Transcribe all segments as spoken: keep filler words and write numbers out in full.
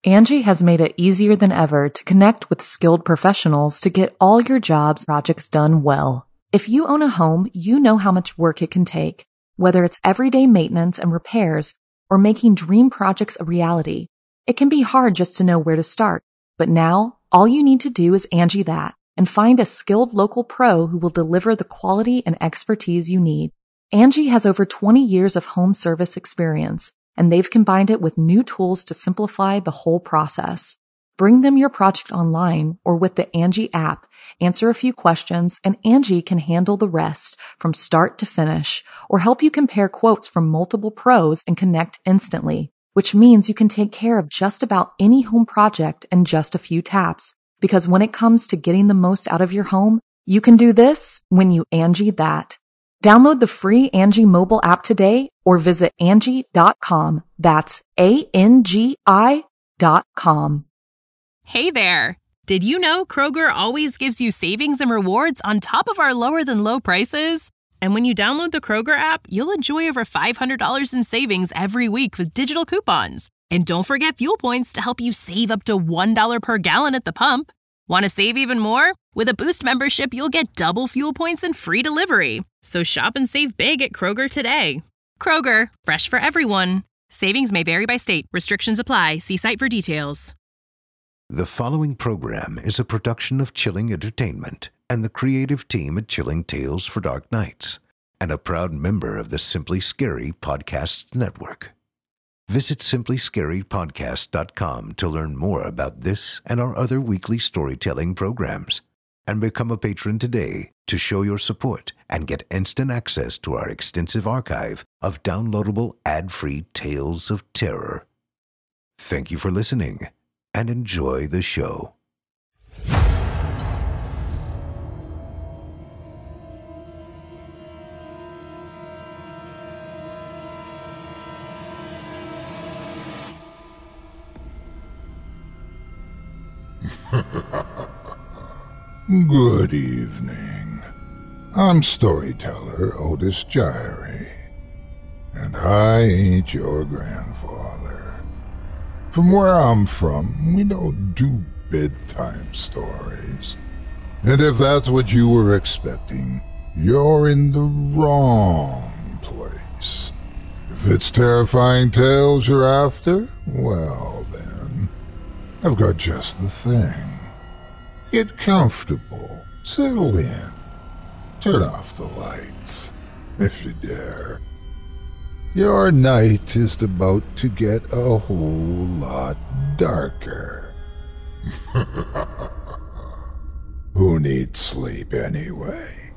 Angie has made it easier than ever to connect with skilled professionals to get all your jobs projects done well. If you own a home, you know how much work it can take, whether it's everyday maintenance and repairs or making dream projects a reality. It can be hard just to know where to start, but now all you need to do is Angie that and find a skilled local pro who will deliver the quality and expertise you need. Angie has over twenty years of home service experience, and they've combined it with new tools to simplify the whole process. Bring them your project online or with the Angie app, answer a few questions, and Angie can handle the rest from start to finish or help you compare quotes from multiple pros and connect instantly, which means you can take care of just about any home project in just a few taps. Because when it comes to getting the most out of your home, you can do this when you Angie that. Download the free Angie mobile app today or visit Angie dot com. That's A N G I dot com. Hey there! Did you know Kroger always gives you savings and rewards on top of our lower-than-low prices? And when you download the Kroger app, you'll enjoy over five hundred dollars in savings every week with digital coupons. And don't forget fuel points to help you save up to one dollar per gallon at the pump. Want to save even more? With a Boost membership, you'll get double fuel points and free delivery. So shop and save big at Kroger today. Kroger, fresh for everyone. Savings may vary by state. Restrictions apply. See site for details. The following program is a production of Chilling Entertainment and the creative team at Chilling Tales for Dark Nights, and a proud member of the Simply Scary Podcasts Network. Visit simply scary podcast dot com to learn more about this and our other weekly storytelling programs, and become a patron today to show your support and get instant access to our extensive archive of downloadable ad-free tales of terror. Thank you for listening and enjoy the show. Good evening. I'm storyteller Otis Gyrie, and I ain't your grandfather. From where I'm from, we don't do bedtime stories. And if that's what you were expecting, you're in the wrong place. If it's terrifying tales you're after, well then, I've got just the thing. Get comfortable, settle in, turn off the lights, if you dare. Your night is about to get a whole lot darker. Who needs sleep anyway?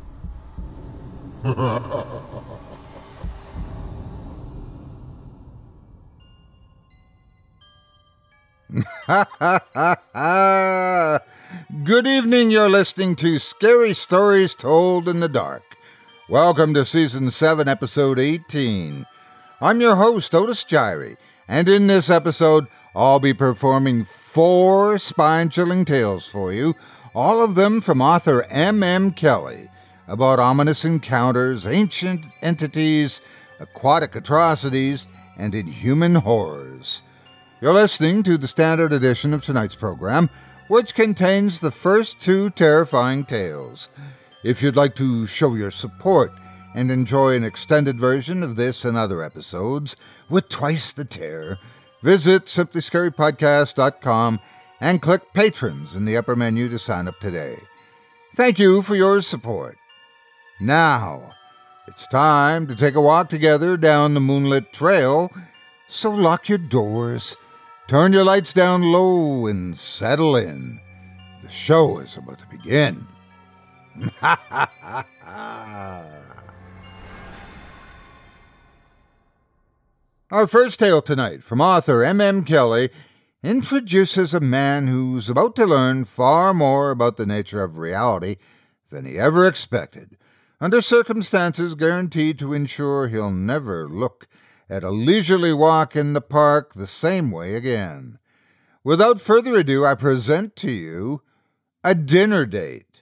Good evening, you're listening to Scary Stories Told in the Dark. Welcome to Season seven, Episode eighteen. I'm your host, Otis Gyrie, and in this episode, I'll be performing four spine-chilling tales for you, all of them from author M M. Kelly, about ominous encounters, ancient entities, aquatic atrocities, and inhuman horrors. You're listening to the standard edition of tonight's program, which contains the first two terrifying tales. If you'd like to show your support and enjoy an extended version of this and other episodes with twice the terror, visit simply scary podcast dot com and click Patrons in the upper menu to sign up today. Thank you for your support. Now, it's time to take a walk together down the moonlit trail, so lock your doors, turn your lights down low, and settle in. The show is about to begin. Our first tale tonight from author M M. Kelly introduces a man who's about to learn far more about the nature of reality than he ever expected, under circumstances guaranteed to ensure he'll never look at a leisurely walk in the park the same way again. Without further ado, I present to you A Dinner Date.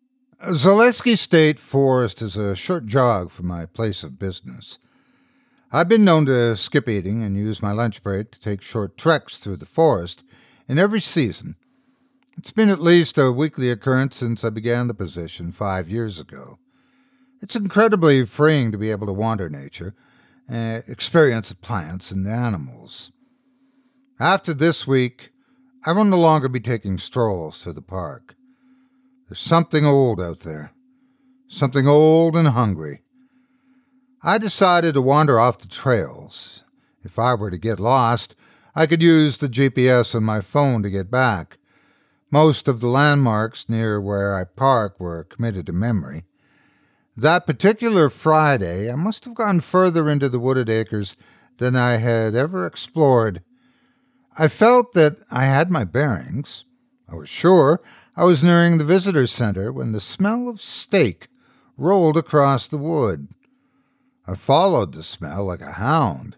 Zaleski State Forest is a short jog from my place of business. I've been known to skip eating and use my lunch break to take short treks through the forest in every season. It's been at least a weekly occurrence since I began the position five years ago. It's incredibly freeing to be able to wander nature, uh, experience the plants and the animals. After this week, I will no longer be taking strolls through the park. There's something old out there, something old and hungry. I decided to wander off the trails. If I were to get lost, I could use the G P S on my phone to get back. Most of the landmarks near where I park were committed to memory. That particular Friday, I must have gone further into the wooded acres than I had ever explored. I felt that I had my bearings. I was sure I was nearing the visitor center when the smell of steak rolled across the wood. I followed the smell like a hound.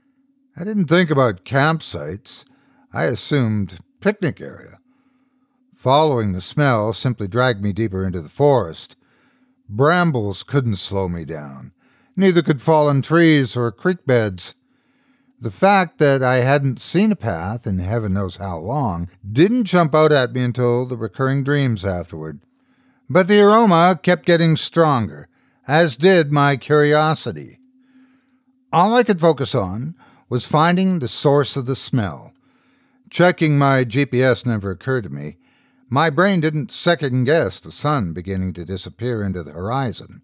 I didn't think about campsites. I assumed picnic area. Following the smell simply dragged me deeper into the forest. Brambles couldn't slow me down. Neither could fallen trees or creek beds. The fact that I hadn't seen a path in heaven knows how long didn't jump out at me until the recurring dreams afterward. But the aroma kept getting stronger, as did my curiosity. All I could focus on was finding the source of the smell. Checking my G P S never occurred to me. My brain didn't second-guess the sun beginning to disappear into the horizon.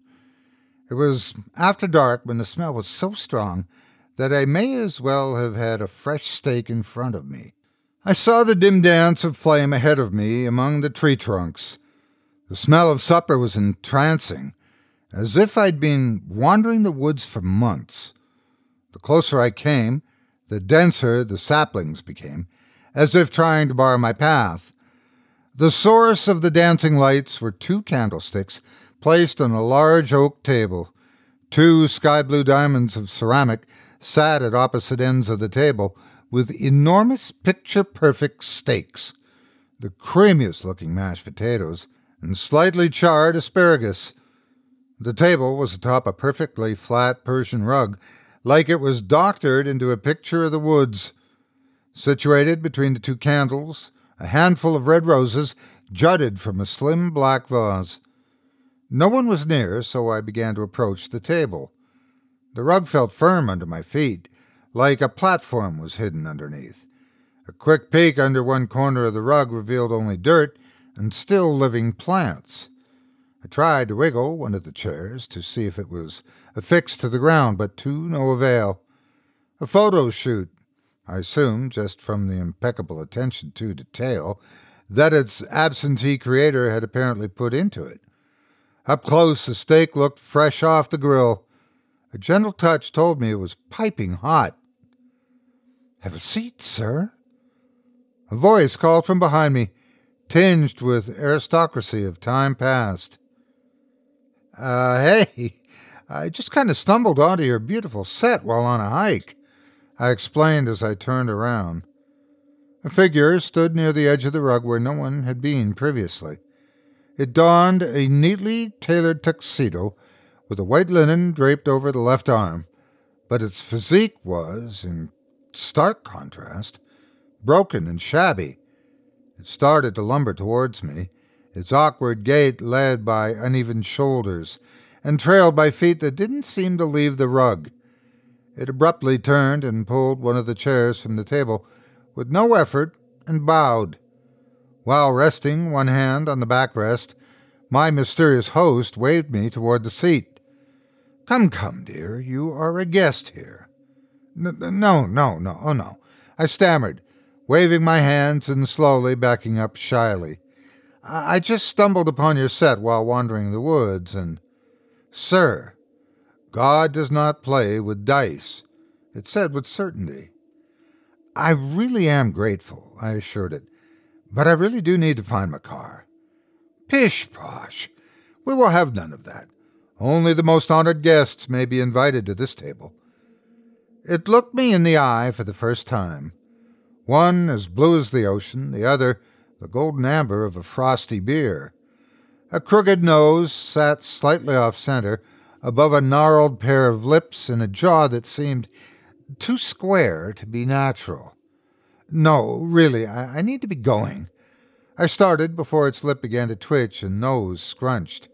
It was after dark when the smell was so strong that I may as well have had a fresh steak in front of me. I saw the dim dance of flame ahead of me among the tree trunks. The smell of supper was entrancing, as if I'd been wandering the woods for months. The closer I came, the denser the saplings became, as if trying to bar my path. The source of the dancing lights were two candlesticks placed on a large oak table. Two sky-blue diamonds of ceramic sat at opposite ends of the table with enormous picture-perfect steaks, the creamiest-looking mashed potatoes, and slightly charred asparagus. The table was atop a perfectly flat Persian rug, like it was doctored into a picture of the woods. Situated between the two candles, a handful of red roses jutted from a slim black vase. No one was near, so I began to approach the table. The rug felt firm under my feet, like a platform was hidden underneath. A quick peek under one corner of the rug revealed only dirt and still living plants. I tried to wiggle one of the chairs to see if it was affixed to the ground, but to no avail. A photo shoot, I assumed, just from the impeccable attention to detail that its absentee creator had apparently put into it. Up close, the steak looked fresh off the grill. A gentle touch told me it was piping hot. "Have a seat, sir." A voice called from behind me, tinged with aristocracy of time past. Uh, hey, I just kind of stumbled onto your beautiful set while on a hike," I explained as I turned around. A figure stood near the edge of the rug where no one had been previously. It donned a neatly tailored tuxedo with a white linen draped over the left arm, but its physique was, in stark contrast, broken and shabby. It started to lumber towards me, its awkward gait led by uneven shoulders and trailed by feet that didn't seem to leave the rug. It abruptly turned and pulled one of the chairs from the table with no effort and bowed. While resting one hand on the backrest, my mysterious host waved me toward the seat. "Come, come, dear, you are a guest here." N- no, no, no, oh no, I stammered, waving my hands and slowly backing up shyly. I, I just stumbled upon your set while wandering the woods, and... "Sir, God does not play with dice," it said with certainty. "I really am grateful," I assured it, "but I really do need to find my car." "Pish-posh! We will have none of that. Only the most honored guests may be invited to this table." It looked me in the eye for the first time. One as blue as the ocean, the other the golden amber of a frosty beer. A crooked nose sat slightly off-center, above a gnarled pair of lips and a jaw that seemed too square to be natural. No, really, I, I need to be going. I started before its lip began to twitch and nose scrunched.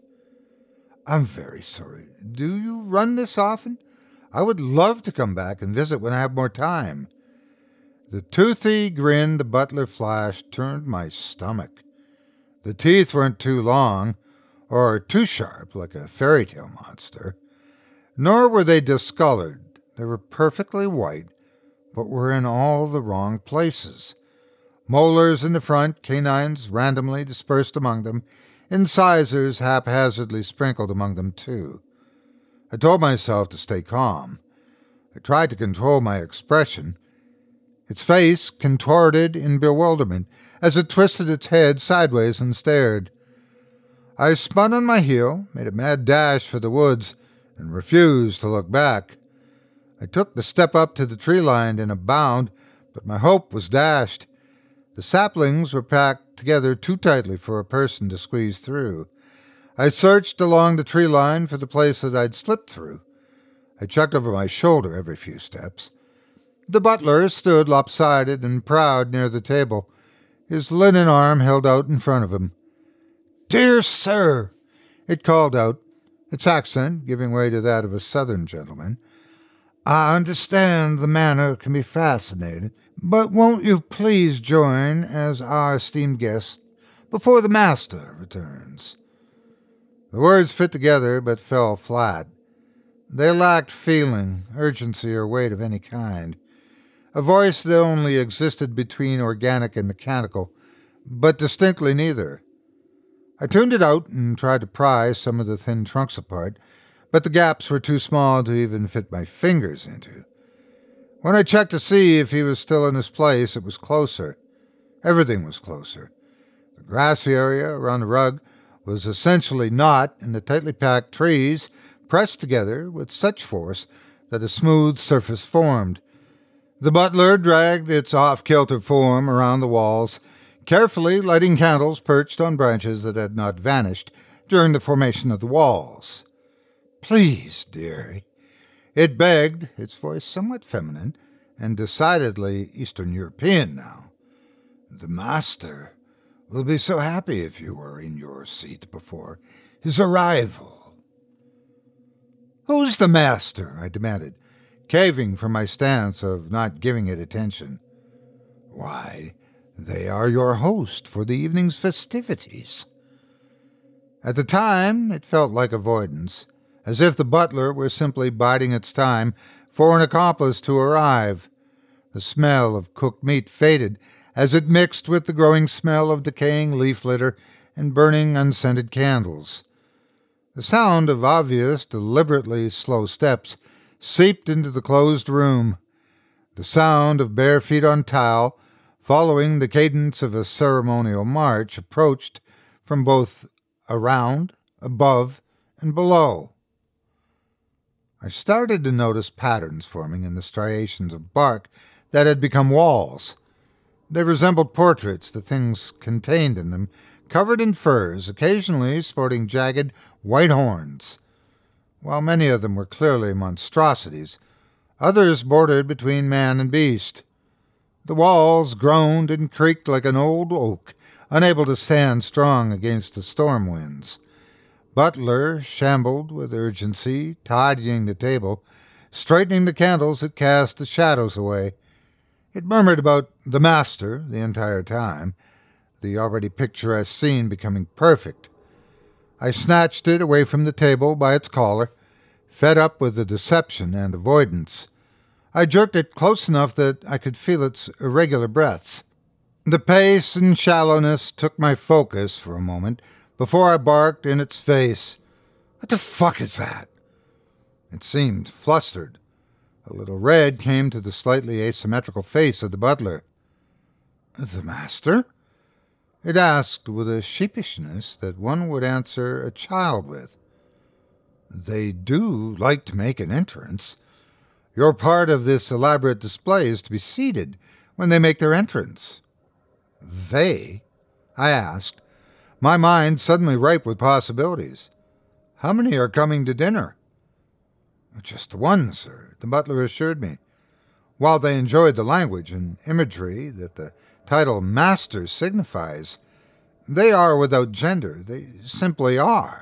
I'm very sorry. Do you run this often? I would love to come back and visit when I have more time. The toothy grin the butler flashed turned my stomach. The teeth weren't too long, or too sharp like a fairy tale monster, nor were they discolored. They were perfectly white, but were in all the wrong places. Molars in the front, canines randomly dispersed among them, incisors haphazardly sprinkled among them too. I told myself to stay calm. I tried to control my expression. Its face contorted in bewilderment as it twisted its head sideways and stared. I spun on my heel, made a mad dash for the woods, and refused to look back. I took the step up to the tree line in a bound, but my hope was dashed. The saplings were packed together too tightly for a person to squeeze through. I searched along the tree line for the place that I'd slipped through. I checked over my shoulder every few steps. The butler stood lopsided and proud near the table, his linen arm held out in front of him. "Dear sir," it called out, its accent giving way to that of a southern gentleman, "I understand the manner can be fascinating, but won't you please join as our esteemed guest before the master returns?" The words fit together but fell flat. They lacked feeling, urgency, or weight of any kind. A voice that only existed between organic and mechanical, but distinctly neither. I tuned it out and tried to pry some of the thin trunks apart, but the gaps were too small to even fit my fingers into. When I checked to see if he was still in his place, it was closer. Everything was closer. The grassy area around the rug was essentially not, and the tightly packed trees pressed together with such force that a smooth surface formed. The butler dragged its off-kilter form around the walls, carefully lighting candles perched on branches that had not vanished during the formation of the walls. "Please, dearie," it begged, its voice somewhat feminine and decidedly Eastern European now. "The master will be so happy if you were in your seat before his arrival." "Who's the master?" I demanded, caving from my stance of not giving it attention. "Why, they are your host for the evening's festivities." At the time, it felt like avoidance, as if the butler were simply biding its time for an accomplice to arrive. The smell of cooked meat faded as it mixed with the growing smell of decaying leaf litter and burning unscented candles. The sound of obvious, deliberately slow steps seeped into the closed room. The sound of bare feet on tile, following the cadence of a ceremonial march, approached from both around, above, and below. I started to notice patterns forming in the striations of bark that had become walls. They resembled portraits, the things contained in them, covered in furs, occasionally sporting jagged white horns. While many of them were clearly monstrosities, others bordered between man and beast. The walls groaned and creaked like an old oak, unable to stand strong against the storm winds. Butler shambled with urgency, tidying the table, straightening the candles that cast the shadows away. It murmured about the master the entire time, the already picturesque scene becoming perfect. I snatched it away from the table by its collar, fed up with the deception and avoidance. I jerked it close enough that I could feel its irregular breaths. The pace and shallowness took my focus for a moment before I barked in its face. "What the fuck is that?" It seemed flustered. A little red came to the slightly asymmetrical face of the butler. "The master?" it asked with a sheepishness that one would answer a child with. "They do like to make an entrance. Your part of this elaborate display is to be seated when they make their entrance." "They?" I asked, my mind suddenly ripe with possibilities. "How many are coming to dinner?" Just the one, sir, the butler assured me. While they enjoyed the language and imagery that the title master signifies, they are without gender. They simply are.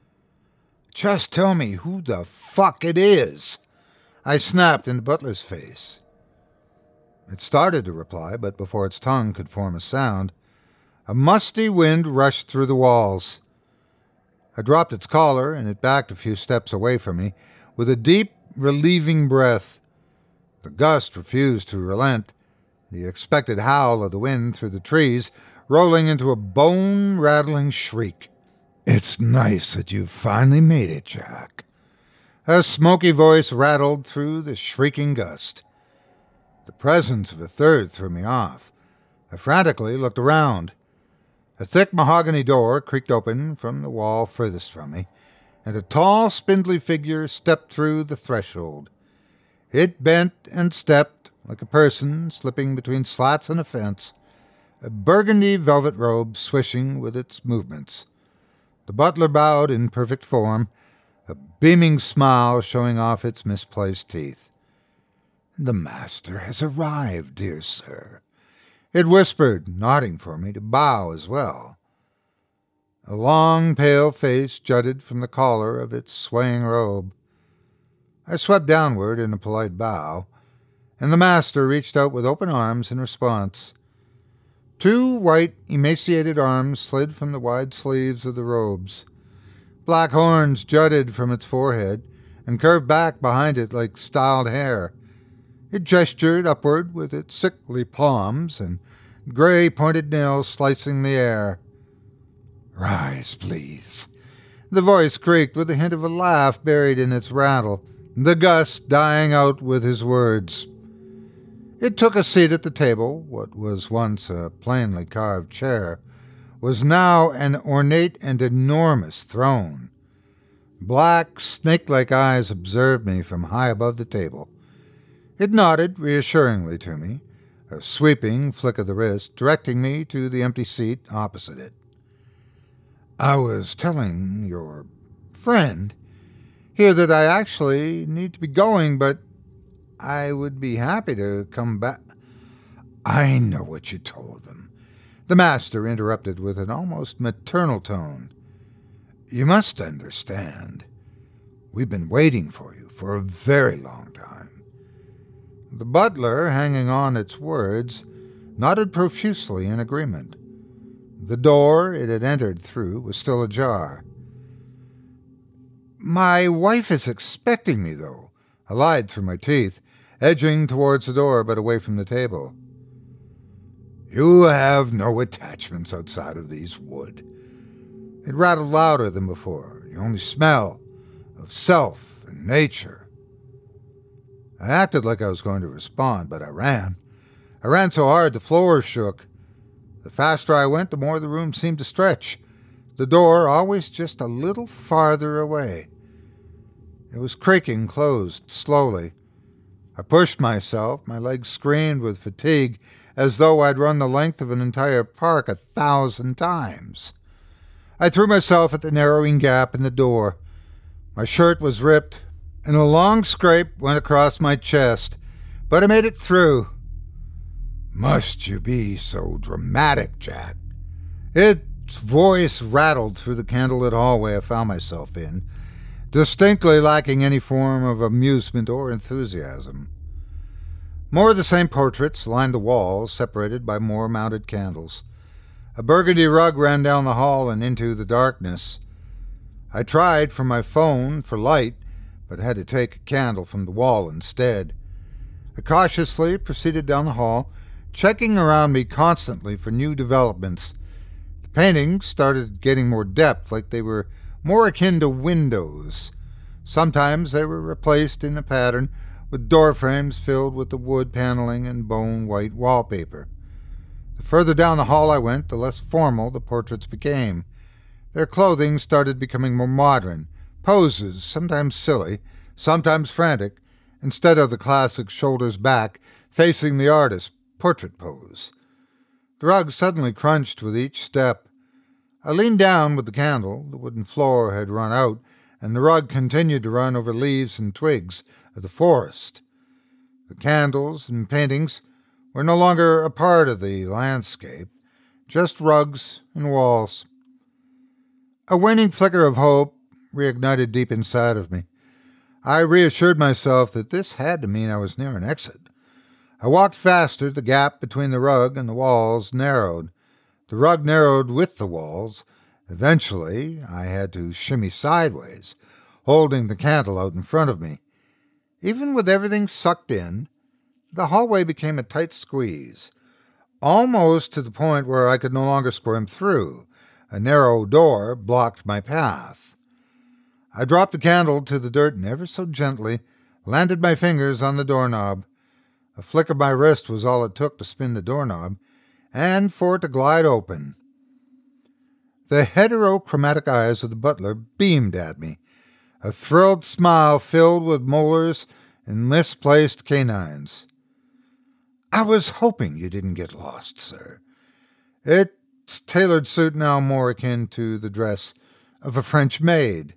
Just tell me who the fuck it is, I snapped in the butler's face. It started to reply, but before its tongue could form a sound, a musty wind rushed through the walls. I dropped its collar, and it backed a few steps away from me with a deep, relieving breath. The gust refused to relent, the expected howl of the wind through the trees rolling into a bone-rattling shriek. "It's nice that you've finally made it, Jack." A smoky voice rattled through the shrieking gust. The presence of a third threw me off. I frantically looked around. A thick mahogany door creaked open from the wall furthest from me, and a tall, spindly figure stepped through the threshold. It bent and stepped like a person slipping between slats in a fence, a burgundy velvet robe swishing with its movements. The butler bowed in perfect form, a beaming smile showing off its misplaced teeth. "The master has arrived, dear sir," it whispered, nodding for me to bow as well. A long, pale face jutted from the collar of its swaying robe. I swept downward in a polite bow, and the master reached out with open arms in response. Two white, emaciated arms slid from the wide sleeves of the robes. Black horns jutted from its forehead and curved back behind it like styled hair. It gestured upward with its sickly palms and gray pointed nails slicing the air. "Rise, please." The voice creaked with a hint of a laugh buried in its rattle, the gust dying out with his words. It took a seat at the table. What was once a plainly carved chair was now an ornate and enormous throne. Black, snake-like eyes observed me from high above the table. It nodded reassuringly to me, a sweeping flick of the wrist directing me to the empty seat opposite it. "I was telling your friend here that I actually need to be going, but I would be happy to come back." "I know what you told them," the master interrupted with an almost maternal tone. "You must understand. We've been waiting for you for a very long time." The butler, hanging on its words, nodded profusely in agreement. The door it had entered through was still ajar. "My wife is expecting me, though," I lied through my teeth, edging towards the door but away from the table. "You have no attachments outside of these wood." It rattled louder than before. "You only smell of self and nature." I acted like I was going to respond, but I ran. I ran so hard the floor shook. The faster I went, the more the room seemed to stretch, the door always just a little farther away. It was creaking closed slowly. I pushed myself, my legs screamed with fatigue, as though I'd run the length of an entire park a thousand times. I threw myself at the narrowing gap in the door. My shirt was ripped, and a long scrape went across my chest, but I made it through. "Must you be so dramatic, Jack?" Its voice rattled through the candlelit hallway I found myself in, distinctly lacking any form of amusement or enthusiasm. More of the same portraits lined the walls, separated by more mounted candles. A burgundy rug ran down the hall and into the darkness. I tried for my phone for light, but had to take a candle from the wall instead. I cautiously proceeded down the hall, checking around me constantly for new developments. The paintings started getting more depth, like they were more akin to windows. Sometimes they were replaced in a pattern with door frames filled with the wood paneling and bone-white wallpaper. The further down the hall I went, the less formal the portraits became. Their clothing started becoming more modern, poses sometimes silly, sometimes frantic, instead of the classic shoulders back, facing the artist portrait pose. The rug suddenly crunched with each step. I leaned down with the candle. The wooden floor had run out, and the rug continued to run over leaves and twigs of the forest. The candles and paintings were no longer a part of the landscape, just rugs and walls. A waning flicker of hope reignited deep inside of me. I reassured myself that this had to mean I was near an exit. I walked faster. The gap between the rug and the walls narrowed. The rug narrowed with the walls. Eventually, I had to shimmy sideways, holding the candle out in front of me. Even with everything sucked in, the hallway became a tight squeeze, almost to the point where I could no longer squirm through. A narrow door blocked my path. I dropped the candle to the dirt and ever so gently landed my fingers on the doorknob. A flick of my wrist was all it took to spin the doorknob and for it to glide open. The heterochromatic eyes of the butler beamed at me. A thrilled smile filled with molars and misplaced canines. "I was hoping you didn't get lost, sir." Its tailored suit now more akin to the dress of a French maid.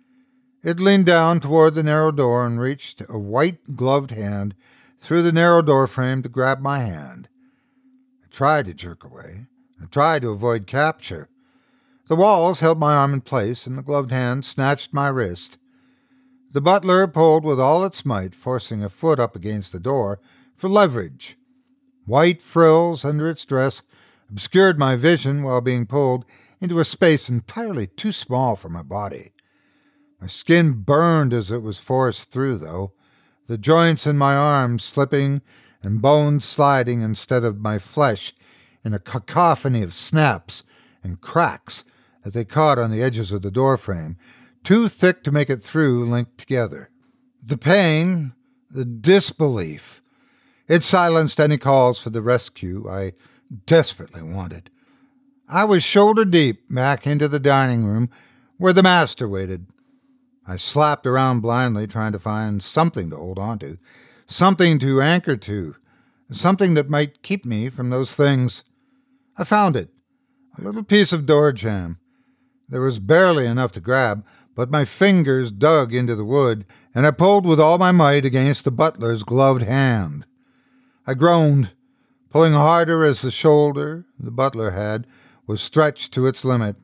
It leaned down toward the narrow door and reached a white-gloved hand through the narrow doorframe to grab my hand. I tried to jerk away. I tried to avoid capture. The walls held my arm in place, and the gloved hand snatched my wrist. The butler pulled with all its might, forcing a foot up against the door for leverage. White frills under its dress obscured my vision while being pulled into a space entirely too small for my body. My skin burned as it was forced through, though, the joints in my arms slipping and bones sliding instead of my flesh in a cacophony of snaps and cracks as they caught on the edges of the doorframe, too thick to make it through, linked together. The pain, the disbelief, it silenced any calls for the rescue I desperately wanted. I was shoulder deep back into the dining room where the master waited. I slapped around blindly, trying to find something to hold on to, something to anchor to, something that might keep me from those things. I found it, a little piece of door jamb. There was barely enough to grab, but my fingers dug into the wood, and I pulled with all my might against the butler's gloved hand. I groaned, pulling harder as the shoulder the butler had was stretched to its limit.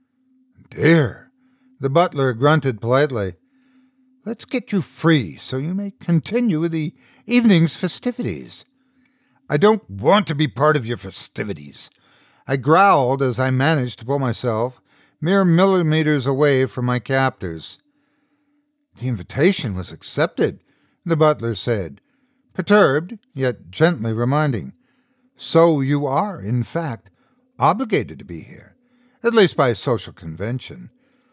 "Dear," the butler grunted politely, "let's get you free so you may continue the evening's festivities." "I don't want to be part of your festivities," I growled as I managed to pull myself mere millimeters away from my captors. "The invitation was accepted," the butler said, perturbed, yet gently reminding. "So you are, in fact, obligated to be here, at least by social convention."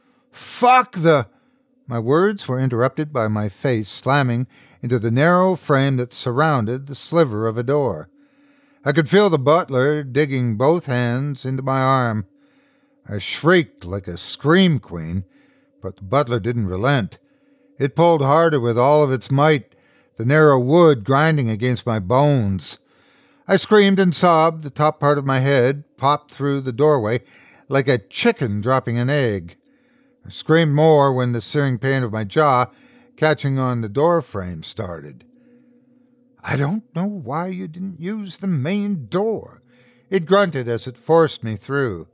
"Fuck the—" My words were interrupted by my face slamming into the narrow frame that surrounded the sliver of a door. I could feel the butler digging both hands into my arm. I shrieked like a scream queen, but the butler didn't relent. It pulled harder with all of its might, the narrow wood grinding against my bones. I screamed and sobbed. The top part of my head popped through the doorway like a chicken dropping an egg. I screamed more when the searing pain of my jaw catching on the door frame started. "I don't know why you didn't use the main door," it grunted as it forced me through.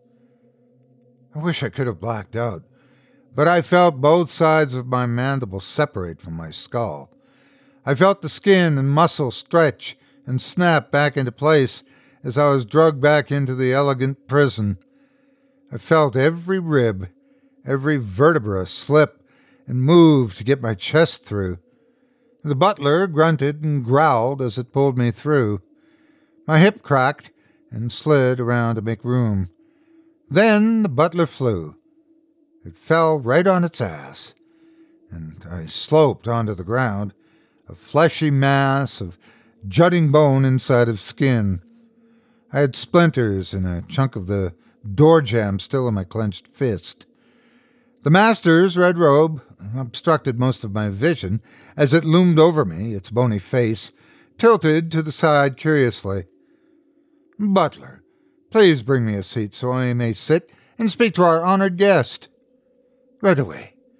I wish I could have blacked out, but I felt both sides of my mandible separate from my skull. I felt the skin and muscle stretch and snap back into place as I was dragged back into the elegant prison. I felt every rib, every vertebra slip and move to get my chest through. The butler grunted and growled as it pulled me through. My hip cracked and slid around to make room. Then the butler flew. It fell right on its ass, and I sloped onto the ground, a fleshy mass of jutting bone inside of skin. I had splinters and a chunk of the door jamb still in my clenched fist. The master's red robe obstructed most of my vision as it loomed over me, its bony face tilted to the side curiously. "Butler, please bring me a seat so I may sit and speak to our honored guest." "Right away."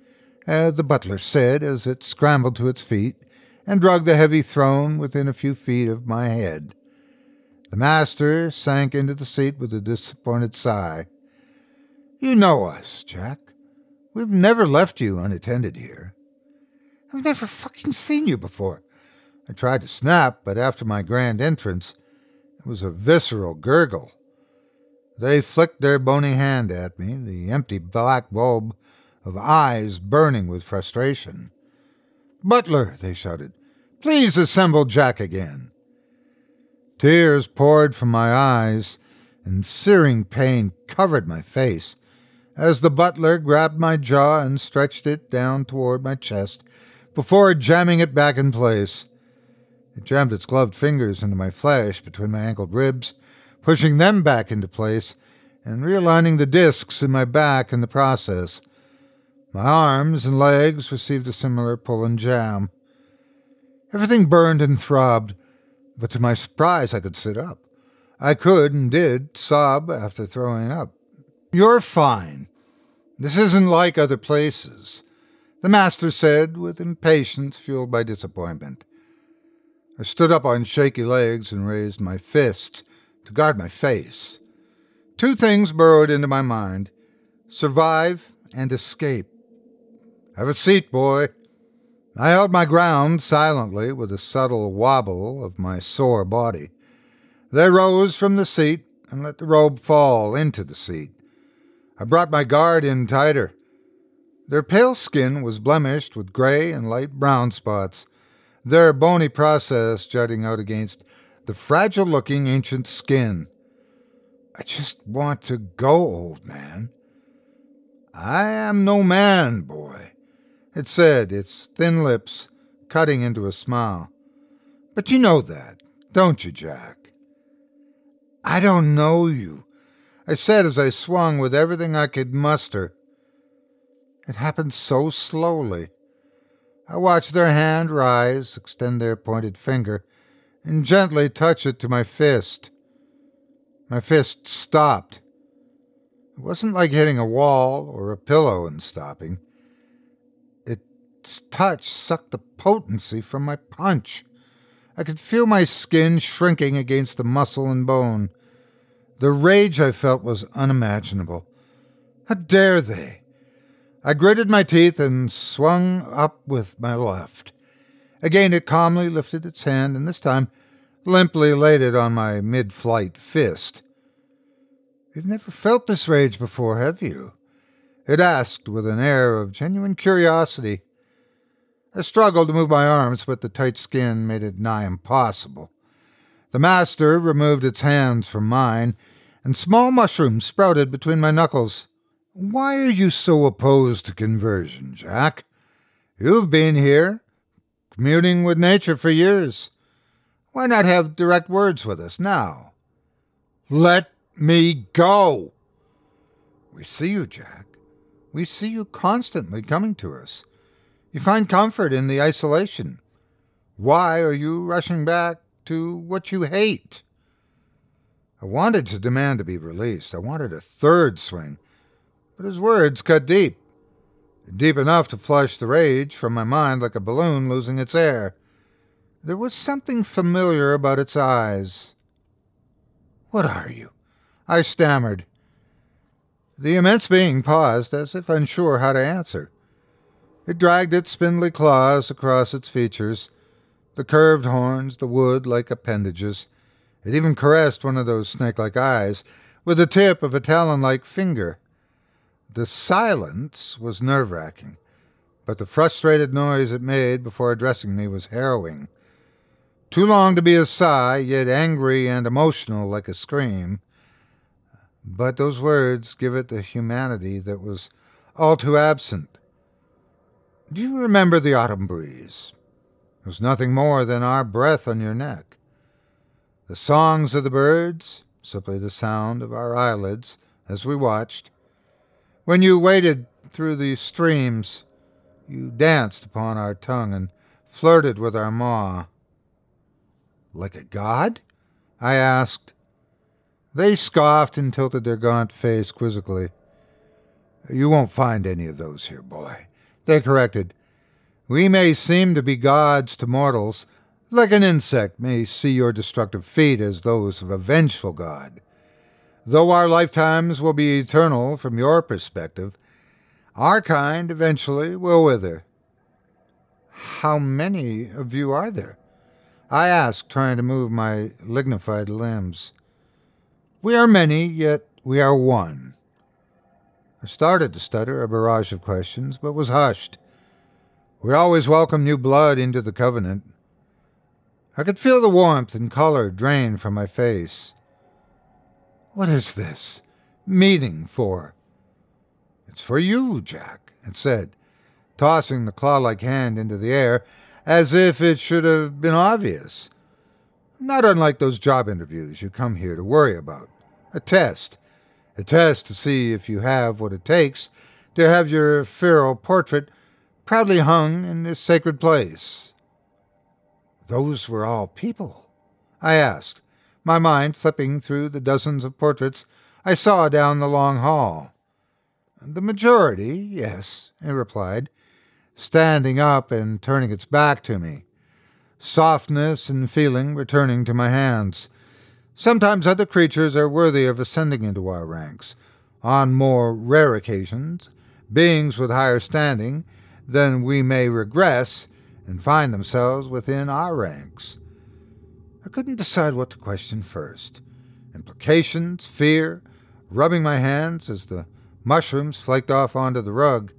uh, the butler said as it scrambled to its feet and dragged the heavy throne within a few feet of my head. The master sank into the seat with a disappointed sigh. "You know us, Jack. We've never left you unattended here. I've never fucking seen you before." I tried to snap, but after my grand entrance, it was a visceral gurgle. They flicked their bony hand at me, the empty black bulb of eyes burning with frustration. "Butler," they shouted, "please assemble Jack again." Tears poured from my eyes, and searing pain covered my face as the butler grabbed my jaw and stretched it down toward my chest before jamming it back in place. It jammed its gloved fingers into my flesh between my ankle ribs, pushing them back into place and realigning the discs in my back in the process. My arms and legs received a similar pull and jam. Everything burned and throbbed, but to my surprise I could sit up. I could and did sob after throwing up. "You're fine. This isn't like other places," the master said with impatience fueled by disappointment. I stood up on shaky legs and raised my fists to guard my face. Two things burrowed into my mind: survive and escape. "Have a seat, boy." I held my ground silently with a subtle wobble of my sore body. They rose from the seat and let the robe fall into the seat. I brought my guard in tighter. Their pale skin was blemished with gray and light brown spots, their bony process jutting out against the fragile-looking ancient skin. "I just want to go, old man." "I am no man, boy," it said, its thin lips cutting into a smile. "But you know that, don't you, Jack?" "I don't know you," I said as I swung with everything I could muster. It happened so slowly. I watched their hand rise, extend their pointed finger, and gently touch it to my fist. My fist stopped. It wasn't like hitting a wall or a pillow and stopping. Its touch sucked the potency from my punch. I could feel my skin shrinking against the muscle and bone. The rage I felt was unimaginable. How dare they? I gritted my teeth and swung up with my left. Again it calmly lifted its hand, and this time limply laid it on my mid-flight fist. "You've never felt this rage before, have you?" it asked with an air of genuine curiosity. I struggled to move my arms, but the tight skin made it nigh impossible. The master removed its hands from mine, and small mushrooms sprouted between my knuckles. "Why are you so opposed to conversion, Jack? You've been here, communing with nature for years. Why not have direct words with us now?" "Let me go!" "We see you, Jack. We see you constantly coming to us. You find comfort in the isolation. Why are you rushing back to what you hate?" I wanted to demand to be released. I wanted a third swing, but his words cut deep. Deep enough to flush the rage from my mind like a balloon losing its air. There was something familiar about its eyes. "What are you?" I stammered. The immense being paused, as if unsure how to answer. It dragged its spindly claws across its features, the curved horns, the wood like appendages. It even caressed one of those snake-like eyes with the tip of a talon-like finger. The silence was nerve-wracking, but the frustrated noise it made before addressing me was harrowing. Too long to be a sigh, yet angry and emotional like a scream. But those words give it the humanity that was all too absent. "Do you remember the autumn breeze? It was nothing more than our breath on your neck. The songs of the birds, simply the sound of our eyelids as we watched. When you waded through the streams, you danced upon our tongue and flirted with our maw." "Like a god?" I asked. They scoffed and tilted their gaunt face quizzically. "You won't find any of those here, boy. They corrected. We may seem to be gods to mortals, like an insect may see your destructive feet as those of a vengeful god. Though our lifetimes will be eternal from your perspective, our kind eventually will wither. How many of you are there? I asked, trying to move my lignified limbs. We are many, yet we are one. I started to stutter a barrage of questions, but was hushed. We always welcome new blood into the covenant. I could feel the warmth and color drain from my face. What is this meeting for? It's for you, Jack, it said, tossing the claw-like hand into the air as if it should have been obvious. Not unlike those job interviews you come here to worry about. A test. A test to see if you have what it takes to have your feral portrait proudly hung in this sacred place. Those were all people? I asked, my mind flipping through the dozens of portraits I saw down the long hall. The majority, yes, it replied, standing up and turning its back to me. Softness and feeling returning to my hands. Sometimes other creatures are worthy of ascending into our ranks. On more rare occasions, beings with higher standing, then we may regress and find themselves within our ranks. I couldn't decide what to question first. Implications, fear, rubbing my hands as the mushrooms flaked off onto the rug.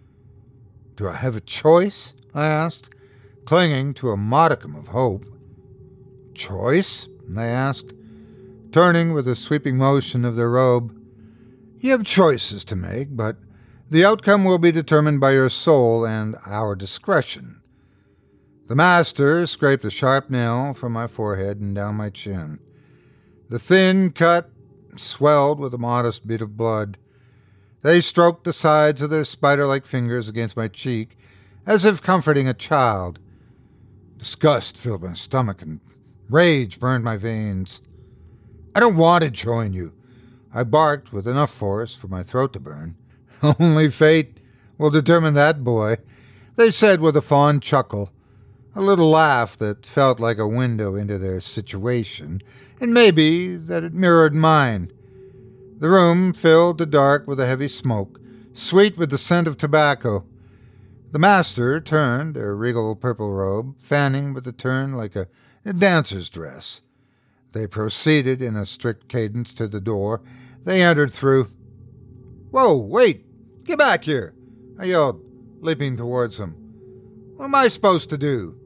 Do I have a choice? I asked, clinging to a modicum of hope. Choice? They asked, turning with a sweeping motion of their robe. You have choices to make, but the outcome will be determined by your soul and our discretion. The master scraped a sharp nail from my forehead and down my chin. The thin cut swelled with a modest bead of blood. They stroked the sides of their spider-like fingers against my cheek, as if comforting a child. Disgust filled my stomach, and rage burned my veins. I don't want to join you, I barked with enough force for my throat to burn. Only fate will determine that, boy, they said with a fond chuckle, a little laugh that felt like a window into their situation, and maybe that it mirrored mine. The room filled to dark with a heavy smoke, sweet with the scent of tobacco. The master turned, a regal purple robe, fanning with a turn like a, a dancer's dress. They proceeded in a strict cadence to the door. They entered through. Whoa, wait! Get back here! I yelled, leaping towards him. What am I supposed to do?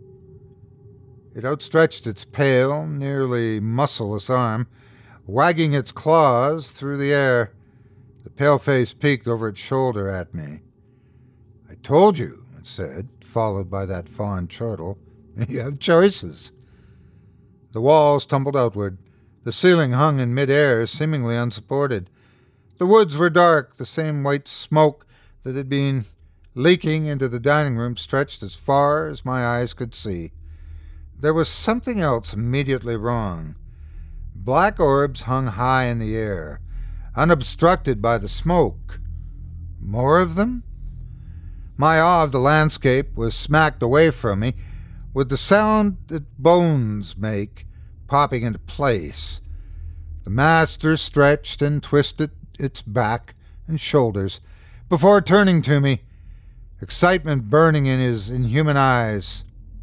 It outstretched its pale, nearly muscleless arm, wagging its claws through the air. The pale face peeked over its shoulder at me. I told you, it said, followed by that fond chortle. You have choices. The walls tumbled outward. The ceiling hung in mid-air, seemingly unsupported. The woods were dark. The same white smoke that had been leaking into the dining room stretched as far as my eyes could see. There was something else immediately wrong. Black orbs hung high in the air, unobstructed by the smoke. More of them? My awe of the landscape was smacked away from me with the sound that bones make popping into place. The master stretched and twisted its back and shoulders before turning to me, excitement burning in his inhuman eyes.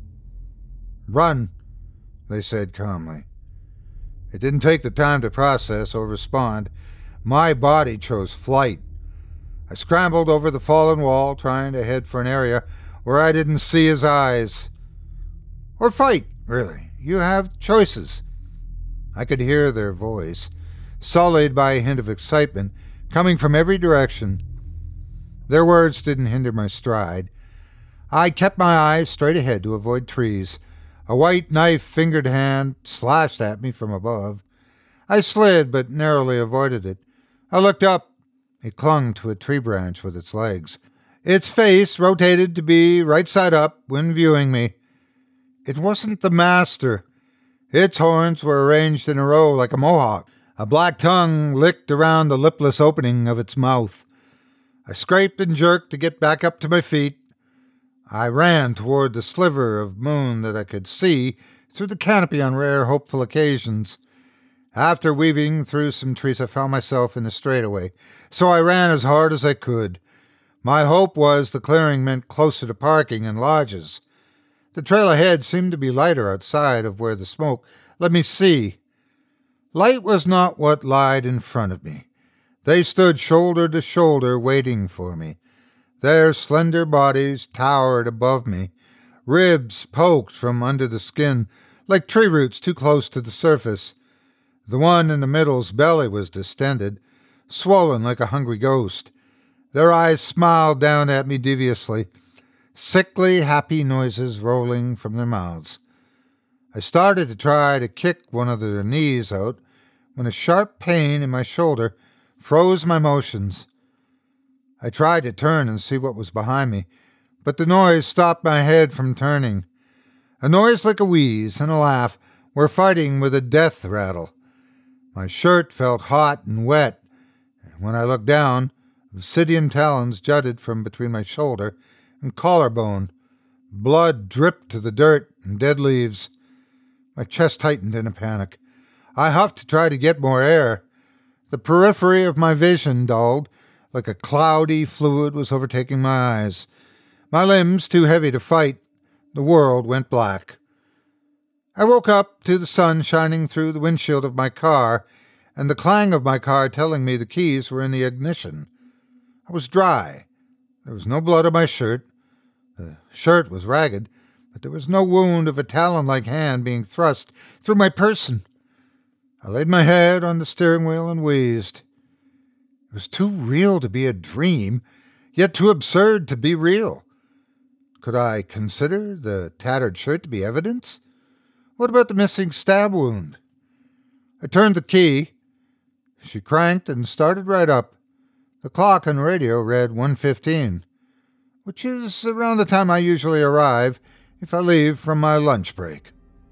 Run, they said calmly. It didn't take the time to process or respond. My body chose flight. I scrambled over the fallen wall, trying to head for an area where I didn't see his eyes. Or fight, really. You have choices. I could hear their voice, sullied by a hint of excitement, coming from every direction. Their words didn't hinder my stride. I kept my eyes straight ahead to avoid trees. A white knife-fingered hand slashed at me from above. I slid, but narrowly avoided it. I looked up. It clung to a tree branch with its legs. Its face rotated to be right side up when viewing me. It wasn't the master. Its horns were arranged in a row like a mohawk. A black tongue licked around the lipless opening of its mouth. I scraped and jerked to get back up to my feet. I ran toward the sliver of moon that I could see through the canopy on rare, hopeful occasions. After weaving through some trees, I found myself in a straightaway, so I ran as hard as I could. My hope was the clearing meant closer to parking and lodges. The trail ahead seemed to be lighter outside of where the smoke let me see. Light was not what lied in front of me. They stood shoulder to shoulder waiting for me. Their slender bodies towered above me, ribs poked from under the skin like tree roots too close to the surface. The one in the middle's belly was distended, swollen like a hungry ghost. Their eyes smiled down at me deviously, sickly, happy noises rolling from their mouths. I started to try to kick one of their knees out when a sharp pain in my shoulder froze my motions. I tried to turn and see what was behind me, but the noise stopped my head from turning. A noise like a wheeze and a laugh were fighting with a death rattle. My shirt felt hot and wet, and when I looked down, obsidian talons jutted from between my shoulder and collarbone. Blood dripped to the dirt and dead leaves. My chest tightened in a panic. I huffed to try to get more air. The periphery of my vision dulled, like a cloudy fluid was overtaking my eyes. My limbs too heavy to fight. The world went black. I woke up to the sun shining through the windshield of my car, and the clang of my car telling me the keys were in the ignition. I was dry. There was no blood on my shirt. The shirt was ragged, but there was no wound of a talon-like hand being thrust through my person. I laid my head on the steering wheel and wheezed. It was too real to be a dream, yet too absurd to be real. Could I consider the tattered shirt to be evidence? What about the missing stab wound? I turned the key. She cranked and started right up. The clock on the radio read one fifteen, which is around the time I usually arrive if I leave from my lunch break.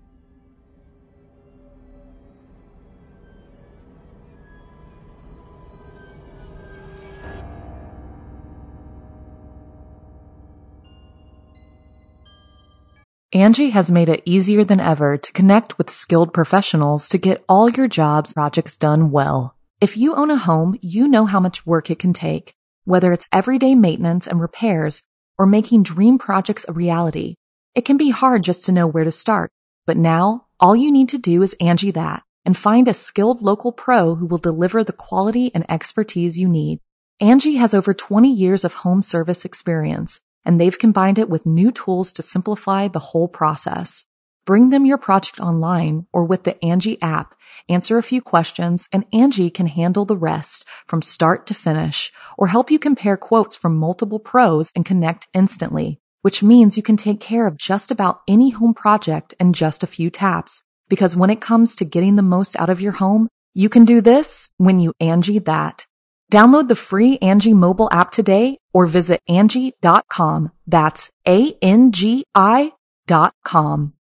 Angie has made it easier than ever to connect with skilled professionals to get all your jobs projects done well. If you own a home, you know how much work it can take, whether it's everyday maintenance and repairs or making dream projects a reality. It can be hard just to know where to start, but now all you need to do is Angie that and find a skilled local pro who will deliver the quality and expertise you need. Angie has over twenty years of home service experience, and they've combined it with new tools to simplify the whole process. Bring them your project online or with the Angie app, answer a few questions, and Angie can handle the rest from start to finish or help you compare quotes from multiple pros and connect instantly, which means you can take care of just about any home project in just a few taps. Because when it comes to getting the most out of your home, you can do this when you Angie that. Download the free Angie mobile app today or visit Angie dot com. That's A N G I dot com.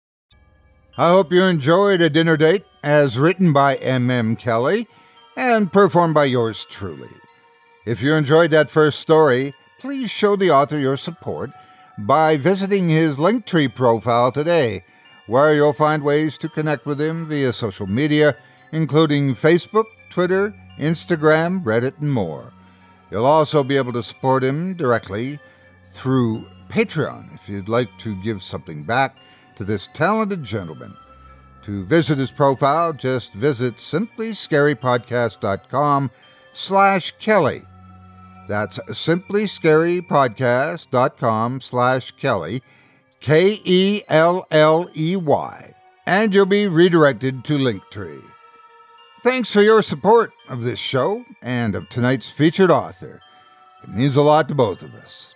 I hope you enjoyed A Dinner Date, as written by M M Kelly and performed by yours truly. If you enjoyed that first story, please show the author your support by visiting his Linktree profile today, where you'll find ways to connect with him via social media, including Facebook, Twitter, Instagram, Reddit, and more. You'll also be able to support him directly through Patreon if you'd like to give something back to this talented gentleman. To visit his profile, just visit simply scary podcast dot com slash Kelly. That's simply scary podcast dot com slash Kelly, K E L L E Y, and you'll be redirected to Linktree. Thanks for your support of this show and of tonight's featured author. It means a lot to both of us.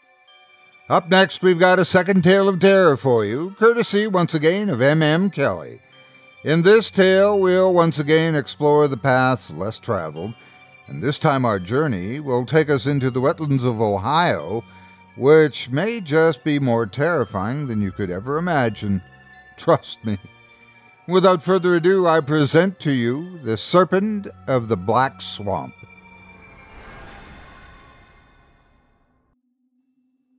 Up next, we've got a second tale of terror for you, courtesy once again of M M Kelly. In this tale, we'll once again explore the paths less traveled, and this time our journey will take us into the wetlands of Ohio, which may just be more terrifying than you could ever imagine. Trust me. Without further ado, I present to you The Serpent of the Black Swamp.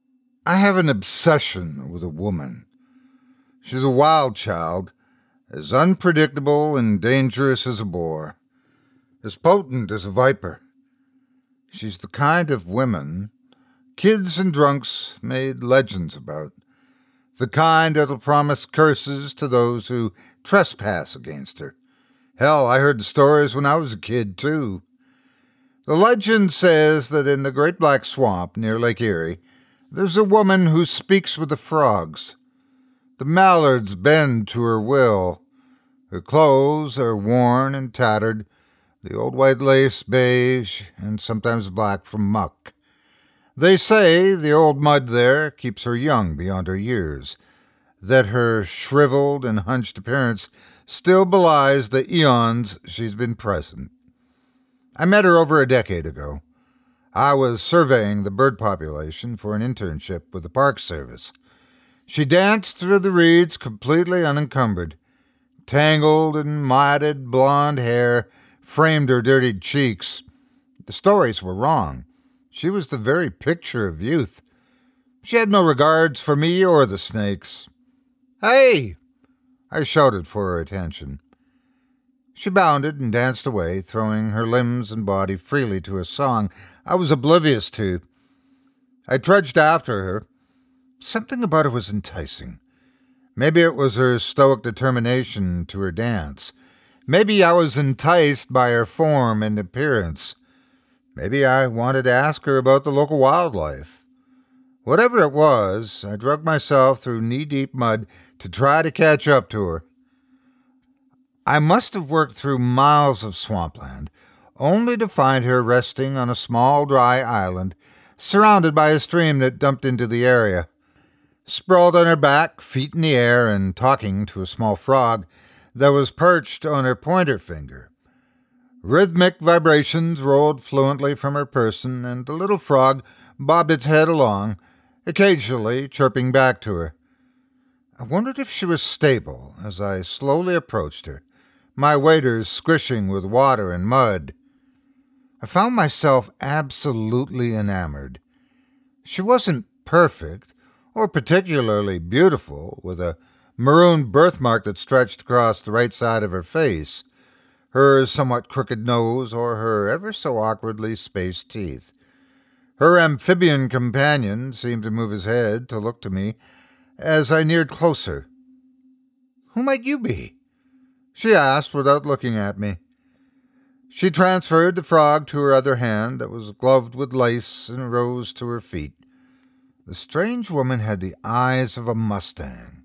I have an obsession with a woman. She's a wild child, as unpredictable and dangerous as a boar, as potent as a viper. She's the kind of woman kids and drunks made legends about, the kind that'll promise curses to those who trespass against her. Hell, I heard the stories when I was a kid, too. The legend says that in the Great Black Swamp near Lake Erie, there's a woman who speaks with the frogs. The mallards bend to her will. Her clothes are worn and tattered, the old white lace beige and sometimes black from muck. They say the old mud there keeps her young beyond her years, that her shriveled and hunched appearance still belies the eons she's been present. I met her over a decade ago. I was surveying the bird population for an internship with the Park Service. She danced through the reeds completely unencumbered. Tangled and matted blonde hair framed her dirtied cheeks. The stories were wrong. She was the very picture of youth. She had no regards for me or the snakes. "Hey!" I shouted for her attention. She bounded and danced away, throwing her limbs and body freely to a song I was oblivious to. I trudged after her. Something about her was enticing. Maybe it was her stoic determination to her dance. Maybe I was enticed by her form and appearance. Maybe I wanted to ask her about the local wildlife. Whatever it was, I dragged myself through knee-deep mud to try to catch up to her. I must have worked through miles of swampland, only to find her resting on a small dry island, surrounded by a stream that dumped into the area. Sprawled on her back, feet in the air, and talking to a small frog that was perched on her pointer finger. Rhythmic vibrations rolled fluently from her person, and the little frog bobbed its head along, occasionally chirping back to her. I wondered if she was stable as I slowly approached her, my waders squishing with water and mud. I found myself absolutely enamored. She wasn't perfect, or particularly beautiful, with a maroon birthmark that stretched across the right side of her face, her somewhat crooked nose, or her ever so awkwardly spaced teeth. Her amphibian companion seemed to move his head to look to me as I neared closer. "Who might you be?" she asked without looking at me. She transferred the frog to her other hand that was gloved with lace and rose to her feet. The strange woman had the eyes of a mustang.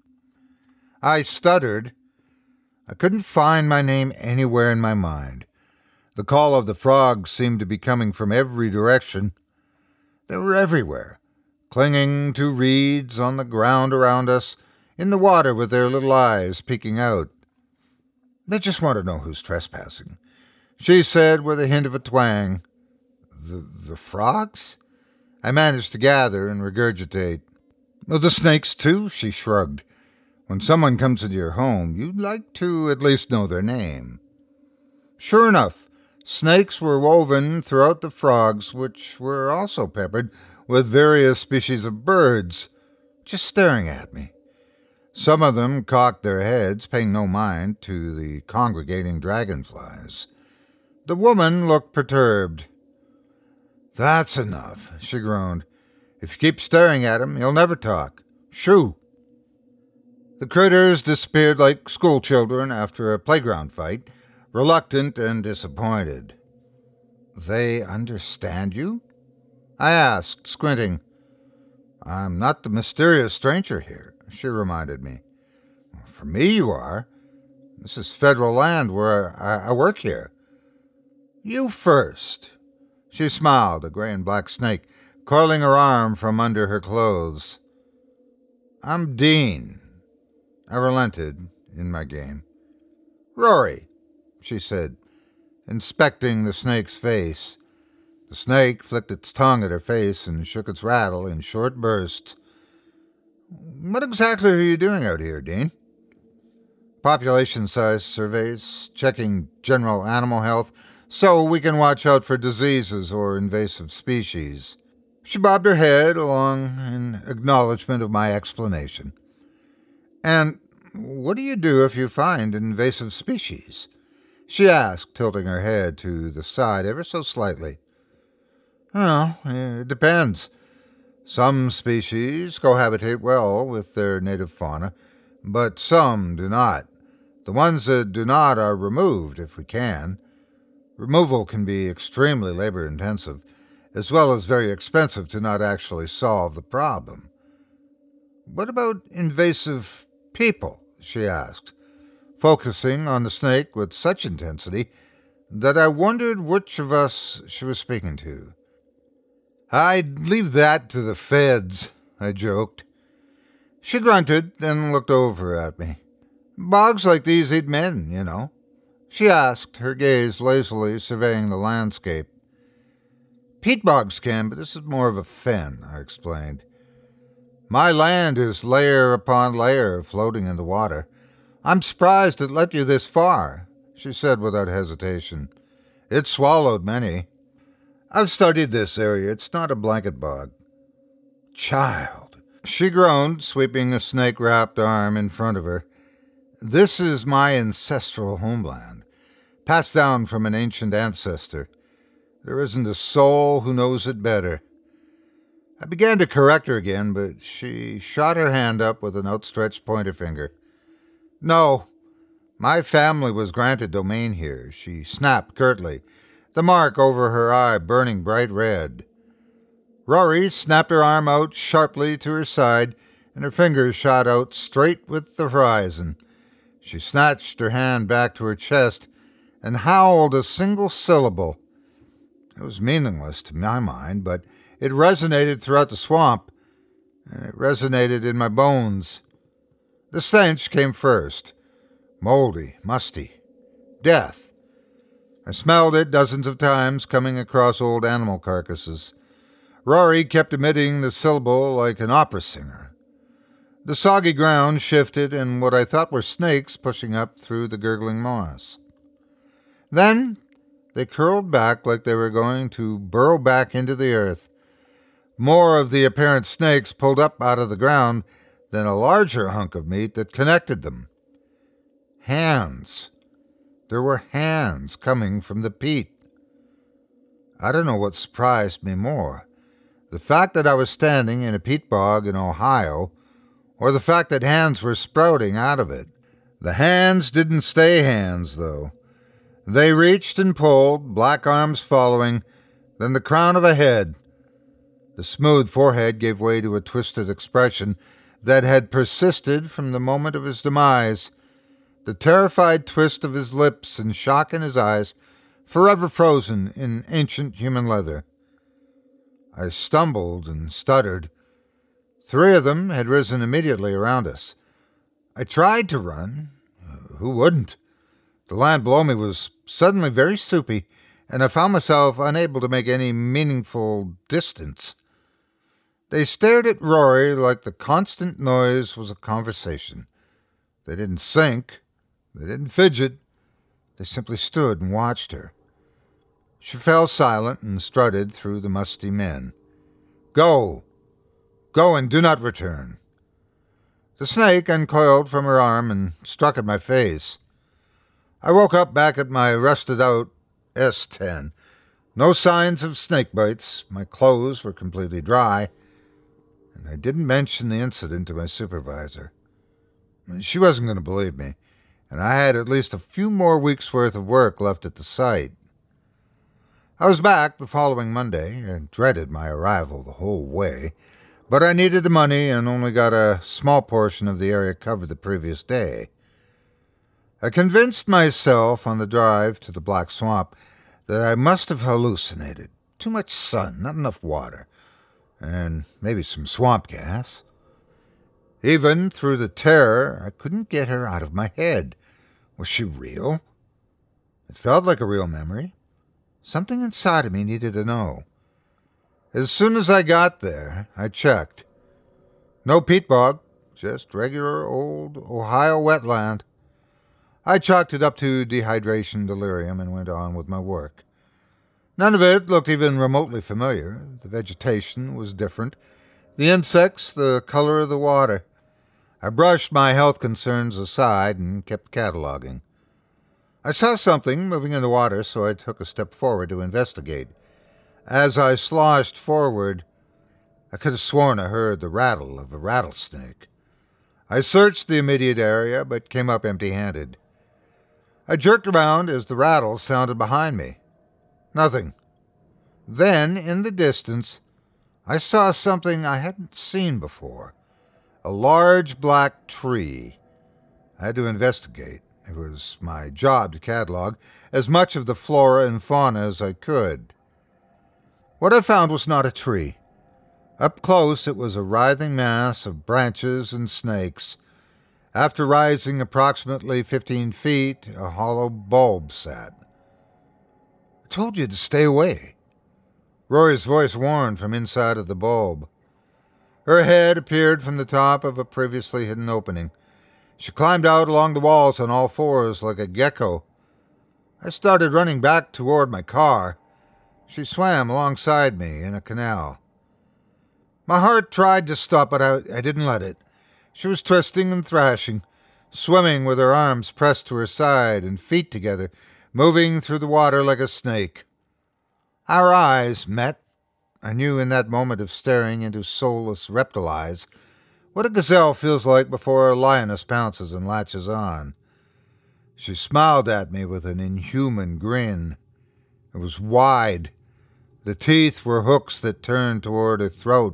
I stuttered. I couldn't find my name anywhere in my mind. The call of the frogs seemed to be coming from every direction. They were everywhere, clinging to reeds on the ground around us, in the water with their little eyes peeking out. "They just want to know who's trespassing," she said with a hint of a twang. The, the frogs? I managed to gather and regurgitate. "Well, the snakes, too," she shrugged. "When someone comes into your home, you'd like to at least know their name." Sure enough, snakes were woven throughout the frogs, which were also peppered with various species of birds, just staring at me. Some of them cocked their heads, paying no mind to the congregating dragonflies. The woman looked perturbed. "That's enough," she groaned. "If you keep staring at him, he'll never talk. Shoo!" The critters disappeared like schoolchildren after a playground fight, reluctant and disappointed. "They understand you?" I asked, squinting. "I'm not the mysterious stranger here," she reminded me. "For me you are. This is federal land where I, I work here." "You first." She smiled, a gray and black snake, coiling her arm from under her clothes. "I'm Dean." I relented in my game. "Rory," she said, inspecting the snake's face. The snake flicked its tongue at her face and shook its rattle in short bursts. "What exactly are you doing out here, Dean?" "Population size surveys, checking general animal health, so we can watch out for diseases or invasive species." She bobbed her head along in acknowledgement of my explanation. "And what do you do if you find invasive species?" she asked, tilting her head to the side ever so slightly. "Well, it depends. Some species cohabitate well with their native fauna, but some do not. The ones that do not are removed if we can. Removal can be extremely labor-intensive, as well as very expensive to not actually solve the problem." "What about invasive people?" she asked, focusing on the snake with such intensity that I wondered which of us she was speaking to. "I'd leave that to the feds," I joked. She grunted, then looked over at me. "Bogs like these eat men, you know," she asked, her gaze lazily surveying the landscape. "Peat bogs can, but this is more of a fen," I explained. "My land is layer upon layer floating in the water. I'm surprised it let you this far," she said without hesitation. "It swallowed many. I've studied this area. It's not a blanket bog." "Child," she groaned, sweeping a snake-wrapped arm in front of her. "This is my ancestral homeland, passed down from an ancient ancestor. There isn't a soul who knows it better." I began to correct her again, but she shot her hand up with an outstretched pointer finger. "No, my family was granted domain here," she snapped curtly, the mark over her eye burning bright red. Rory snapped her arm out sharply to her side, and her fingers shot out straight with the horizon. She snatched her hand back to her chest and howled a single syllable. It was meaningless to my mind, but it resonated throughout the swamp, and it resonated in my bones. The stench came first. Moldy, musty. Death. I smelled it dozens of times coming across old animal carcasses. Rory kept emitting the syllable like an opera singer. The soggy ground shifted, and what I thought were snakes pushing up through the gurgling moss. Then they curled back like they were going to burrow back into the earth. More of the apparent snakes pulled up out of the ground than a larger hunk of meat that connected them. Hands. There were hands coming from the peat. I don't know what surprised me more, the fact that I was standing in a peat bog in Ohio, or the fact that hands were sprouting out of it. The hands didn't stay hands, though. They reached and pulled, black arms following, then the crown of a head. The smooth forehead gave way to a twisted expression that had persisted from the moment of his demise. The terrified twist of his lips and shock in his eyes, forever frozen in ancient human leather. I stumbled and stuttered. Three of them had risen immediately around us. I tried to run. Who wouldn't? The land below me was suddenly very soupy, and I found myself unable to make any meaningful distance. They stared at Rory like the constant noise was a conversation. They didn't sink. They didn't fidget. They simply stood and watched her. She fell silent and strutted through the musty men. "Go! Go and do not return." The snake uncoiled from her arm and struck at my face. I woke up back at my rusted-out S ten. No signs of snake bites. My clothes were completely dry, and I didn't mention the incident to my supervisor. She wasn't going to believe me, and I had at least a few more weeks' worth of work left at the site. I was back the following Monday and dreaded my arrival the whole way, but I needed the money and only got a small portion of the area covered the previous day. I convinced myself on the drive to the Black Swamp that I must have hallucinated. Too much sun, not enough water, and maybe some swamp gas. Even through the terror, I couldn't get her out of my head. Was she real? It felt like a real memory. Something inside of me needed to know. As soon as I got there, I checked. No peat bog, just regular old Ohio wetland. I chalked it up to dehydration delirium and went on with my work. None of it looked even remotely familiar. The vegetation was different. The insects, the color of the water. I brushed my health concerns aside and kept cataloging. I saw something moving in the water, so I took a step forward to investigate. As I sloshed forward, I could have sworn I heard the rattle of a rattlesnake. I searched the immediate area, but came up empty-handed. I jerked around as the rattle sounded behind me. Nothing. Then, in the distance, I saw something I hadn't seen before. A large black tree. I had to investigate. It was my job to catalog as much of the flora and fauna as I could. What I found was not a tree. Up close, it was a writhing mass of branches and snakes. After rising approximately fifteen feet, a hollow bulb sat. I told you to stay away. Rory's voice warned from inside of the bulb. Her head appeared from the top of a previously hidden opening. She climbed out along the walls on all fours like a gecko. I started running back toward my car. She swam alongside me in a canal. My heart tried to stop, but I, I didn't let it. She was twisting and thrashing, swimming with her arms pressed to her side and feet together, moving through the water like a snake. Our eyes met. I knew in that moment of staring into soulless reptile eyes what a gazelle feels like before a lioness pounces and latches on. She smiled at me with an inhuman grin. It was wide. The teeth were hooks that turned toward her throat.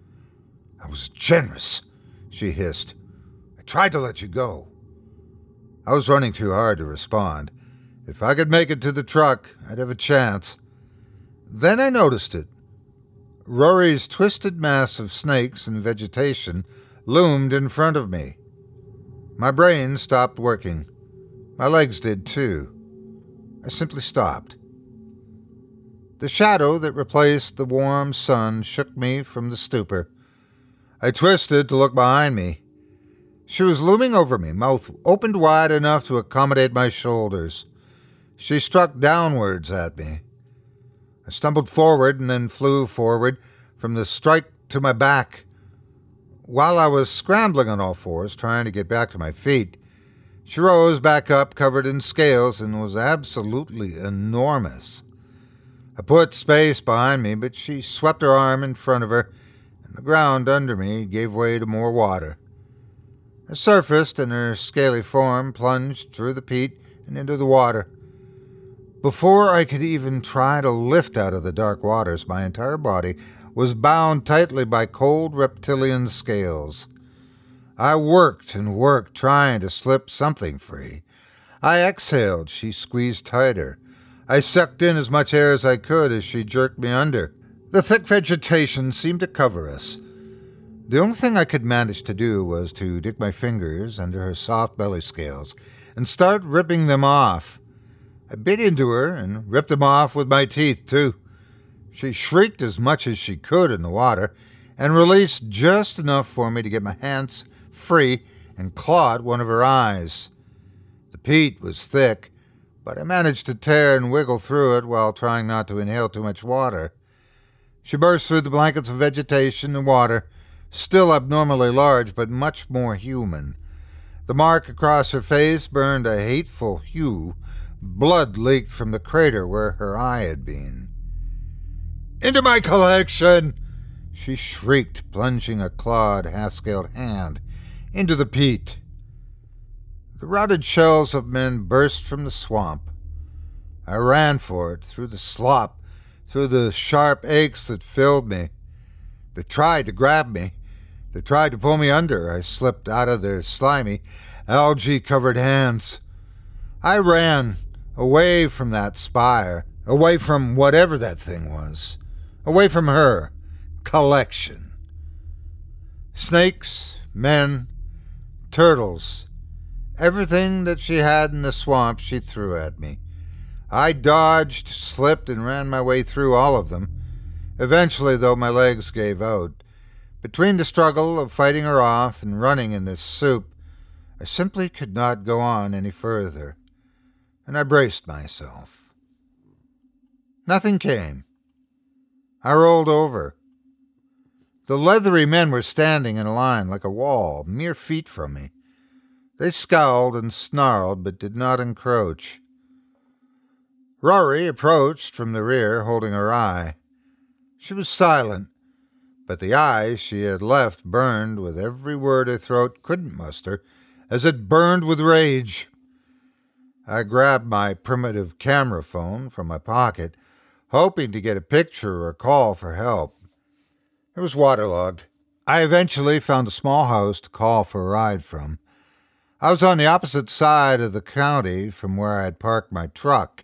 I was generous, she hissed. I tried to let you go. I was running too hard to respond. If I could make it to the truck, I'd have a chance. Then I noticed it. Rory's twisted mass of snakes and vegetation loomed in front of me. My brain stopped working. My legs did too. I simply stopped. The shadow that replaced the warm sun shook me from the stupor. I twisted to look behind me. She was looming over me, mouth opened wide enough to accommodate my shoulders. She struck downwards at me. I stumbled forward and then flew forward from the strike to my back. While I was scrambling on all fours, trying to get back to my feet, she rose back up, covered in scales, and was absolutely enormous. I put space behind me, but she swept her arm in front of her, and the ground under me gave way to more water. I surfaced, and her scaly form plunged through the peat and into the water. Before I could even try to lift out of the dark waters, my entire body was bound tightly by cold reptilian scales. I worked and worked, trying to slip something free. I exhaled. She squeezed tighter. I sucked in as much air as I could as she jerked me under. The thick vegetation seemed to cover us. The only thing I could manage to do was to dig my fingers under her soft belly scales and start ripping them off. I bit into her and ripped them off with my teeth, too. She shrieked as much as she could in the water and released just enough for me to get my hands free and clawed one of her eyes. The peat was thick, but I managed to tear and wiggle through it while trying not to inhale too much water. She burst through the blankets of vegetation and water, still abnormally large but much more human. The mark across her face burned a hateful hue. Blood leaked from the crater where her eye had been. "Into my collection!" she shrieked, plunging a clawed, half-scaled hand into the peat. The rotted shells of men burst from the swamp. I ran for it, through the slop, through the sharp aches that filled me. They tried to grab me. They tried to pull me under. I slipped out of their slimy, algae-covered hands. I ran, away from that spire, away from whatever that thing was, away from her collection. Snakes, men, turtles, everything that she had in the swamp she threw at me. I dodged, slipped, and ran my way through all of them. Eventually, though, my legs gave out. Between the struggle of fighting her off and running in this soup, I simply could not go on any further, and I braced myself. Nothing came. I rolled over. The leathery men were standing in a line like a wall, mere feet from me. They scowled and snarled, but did not encroach. Rory approached from the rear, holding her eye. She was silent, but the eye she had left burned with every word her throat couldn't muster, as it burned with rage. I grabbed my primitive camera phone from my pocket, hoping to get a picture or a call for help. It was waterlogged. I eventually found a small house to call for a ride from. I was on the opposite side of the county from where I had parked my truck.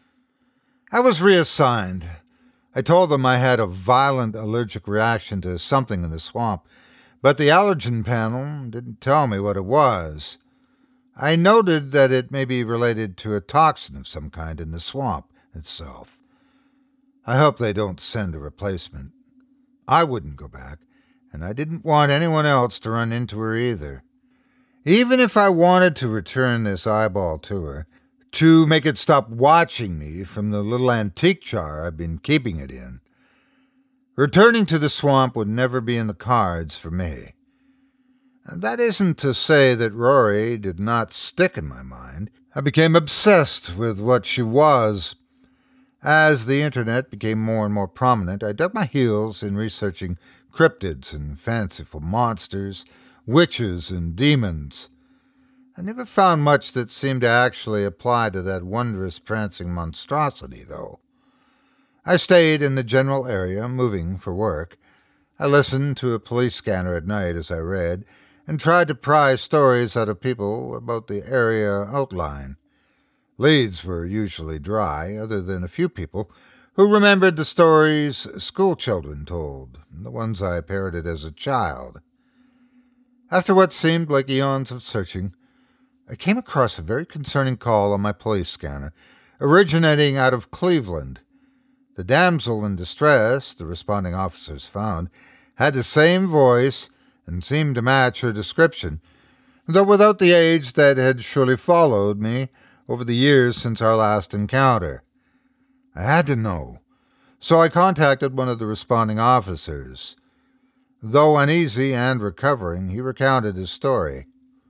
I was reassigned. I told them I had a violent allergic reaction to something in the swamp, but the allergen panel didn't tell me what it was. I noted that it may be related to a toxin of some kind in the swamp itself. I hope they don't send a replacement. I wouldn't go back, and I didn't want anyone else to run into her either. Even if I wanted to return this eyeball to her, to make it stop watching me from the little antique jar I've been keeping it in, returning to the swamp would never be in the cards for me. And that isn't to say that Rory did not stick in my mind. I became obsessed with what she was. As the internet became more and more prominent, I dug my heels in researching cryptids and fanciful monsters, witches and demons. I never found much that seemed to actually apply to that wondrous prancing monstrosity, though. I stayed in the general area, moving for work. I listened to a police scanner at night as I read, and tried to pry stories out of people about the area outline. Leads were usually dry, other than a few people who remembered the stories schoolchildren told, the ones I parroted as a child. After what seemed like eons of searching, I came across a very concerning call on my police scanner, originating out of Cleveland. The damsel in distress, the responding officers found, had the same voice and seemed to match her description, though without the age that had surely followed me over the years since our last encounter. I had to know, so I contacted one of the responding officers. Though uneasy and recovering, he recounted his story.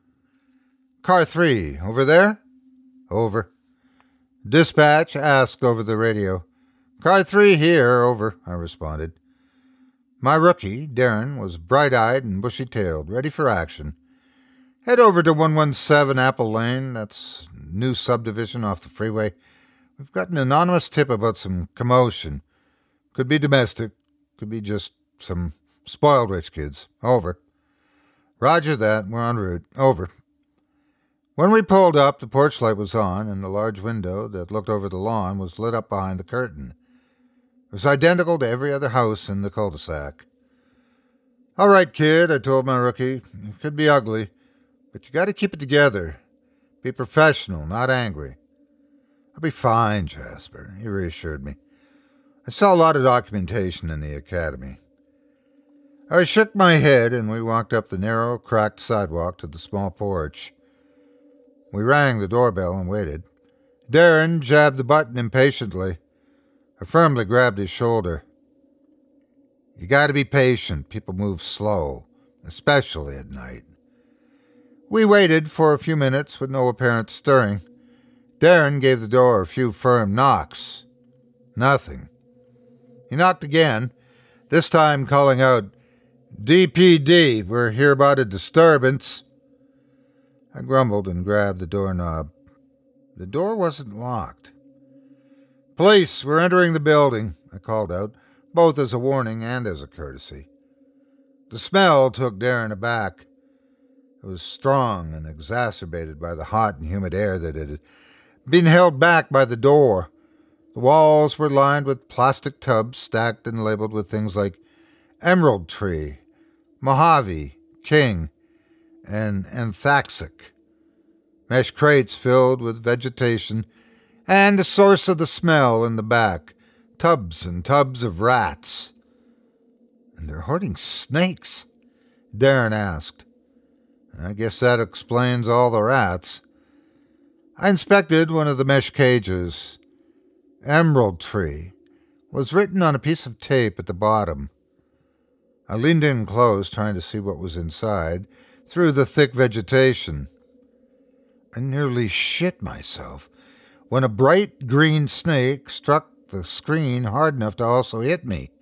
Car three, over there? Over. Dispatch asked over the radio. Car three here, over, I responded. My rookie, Darren, was bright-eyed and bushy-tailed, ready for action. Head over to one one seven Apple Lane, that's a new subdivision off the freeway. We've got an anonymous tip about some commotion. Could be domestic, could be just some spoiled rich kids. Over. Roger that, we're en route. Over. When we pulled up, the porch light was on, and the large window that looked over the lawn was lit up behind the curtain. It was identical to every other house in the cul-de-sac. All right, kid, I told my rookie. It could be ugly, but you got to keep it together. Be professional, not angry. I'll be fine, Jasper, he reassured me. I saw a lot of documentation in the academy. I shook my head, and we walked up the narrow, cracked sidewalk to the small porch. We rang the doorbell and waited. Darren jabbed the button impatiently. I firmly grabbed his shoulder. You got to be patient. People move slow, especially at night. We waited for a few minutes with no apparent stirring. Darren gave the door a few firm knocks. Nothing. He knocked again, this time calling out, D P D, we're here about a disturbance. I grumbled and grabbed the doorknob. The door wasn't locked. Police, we're entering the building, I called out, both as a warning and as a courtesy. The smell took Darren aback. It was strong and exacerbated by the hot and humid air that had been held back by the door. The walls were lined with plastic tubs stacked and labeled with things like Emerald Tree, Mojave, King, and Anthaxic. Mesh crates filled with vegetation, and the source of the smell in the back, tubs and tubs of rats. And they're hoarding snakes, Darren asked. I guess that explains all the rats. I inspected one of the mesh cages. Emerald Tree, was written on a piece of tape at the bottom. I leaned in close, trying to see what was inside, through the thick vegetation. I nearly shit myself when a bright green snake struck the screen hard enough to also hit me.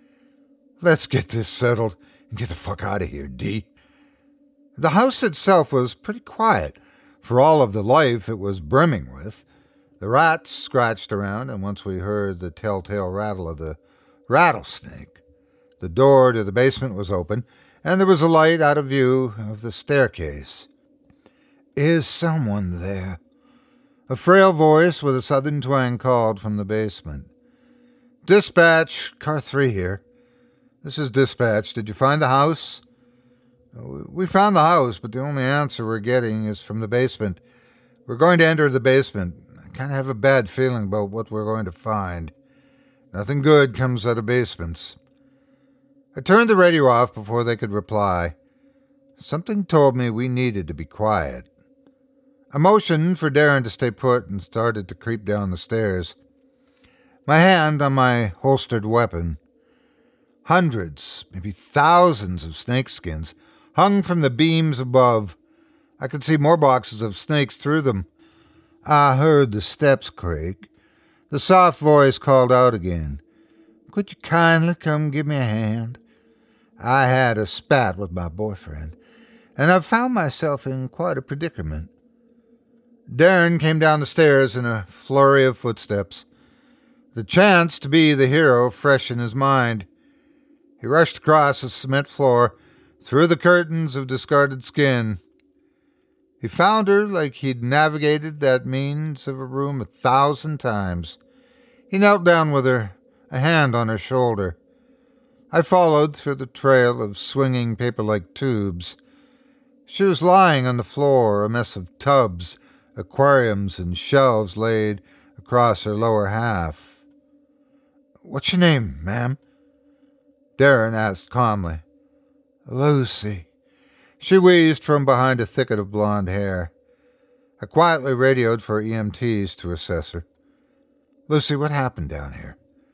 Let's get this settled and get the fuck out of here, D. The house itself was pretty quiet, for all of the life it was brimming with. The rats scratched around, and once we heard the telltale rattle of the rattlesnake, the door to the basement was open, and there was a light out of view of the staircase. Is someone there? A frail voice with a southern twang called from the basement. Dispatch, car three here. This is dispatch. Did you find the house? We found the house, but the only answer we're getting is from the basement. We're going to enter the basement. I kind of have a bad feeling about what we're going to find. Nothing good comes out of basements. I turned the radio off before they could reply. Something told me we needed to be quiet. I motioned for Darren to stay put and started to creep down the stairs, my hand on my holstered weapon. Hundreds, maybe thousands of snakeskins hung from the beams above. I could see more boxes of snakes through them. I heard the steps creak. The soft voice called out again. Could you kindly come give me a hand? I had a spat with my boyfriend, and I found myself in quite a predicament. Darren came down the stairs in a flurry of footsteps, the chance to be the hero fresh in his mind. He rushed across the cement floor, through the curtains of discarded skin. He found her like he'd navigated that means of a room a thousand times. He knelt down with her, a hand on her shoulder. I followed through the trail of swinging paper-like tubes. She was lying on the floor, a mess of tubs, aquariums, and shelves laid across her lower half. What's your name, ma'am? Darren asked calmly. Lucy. She wheezed from behind a thicket of blonde hair. I quietly radioed for E M Ts to assess her. Lucy, what happened down here?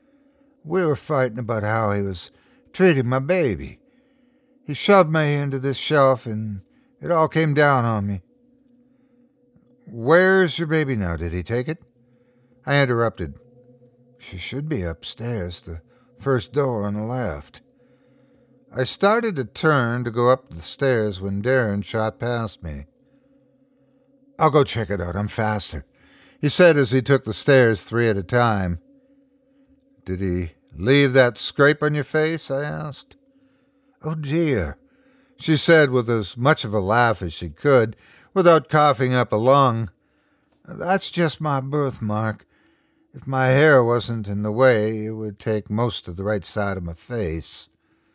We were fighting about how he was treating my baby. He shoved me into this shelf, and it all came down on me. Where's your baby now? Did he take it? I interrupted. She should be upstairs, the first door on the left. I started to turn to go up the stairs when Darren shot past me. I'll go check it out. I'm faster, he said as he took the stairs three at a time. Did he leave that scrape on your face? I asked. Oh, dear, she said with as much of a laugh as she could, without coughing up a lung. That's just my birthmark. If my hair wasn't in the way, it would take most of the right side of my face.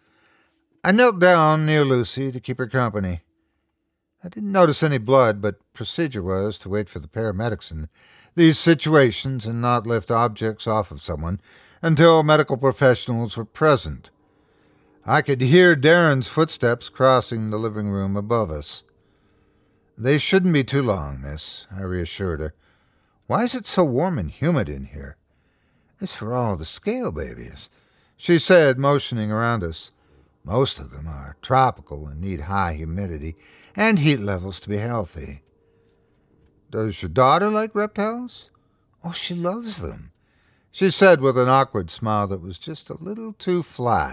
I knelt down near Lucy to keep her company. I didn't notice any blood, but procedure was to wait for the paramedics in these situations and not lift objects off of someone until medical professionals were present. I could hear Darren's footsteps crossing the living room above us. They shouldn't be too long, miss, I reassured her. Why is it so warm and humid in here? It's for all the scale babies, she said, motioning around us. Most of them are tropical and need high humidity and heat levels to be healthy. Does your daughter like reptiles? Oh, she loves them, she said with an awkward smile that was just a little too flat.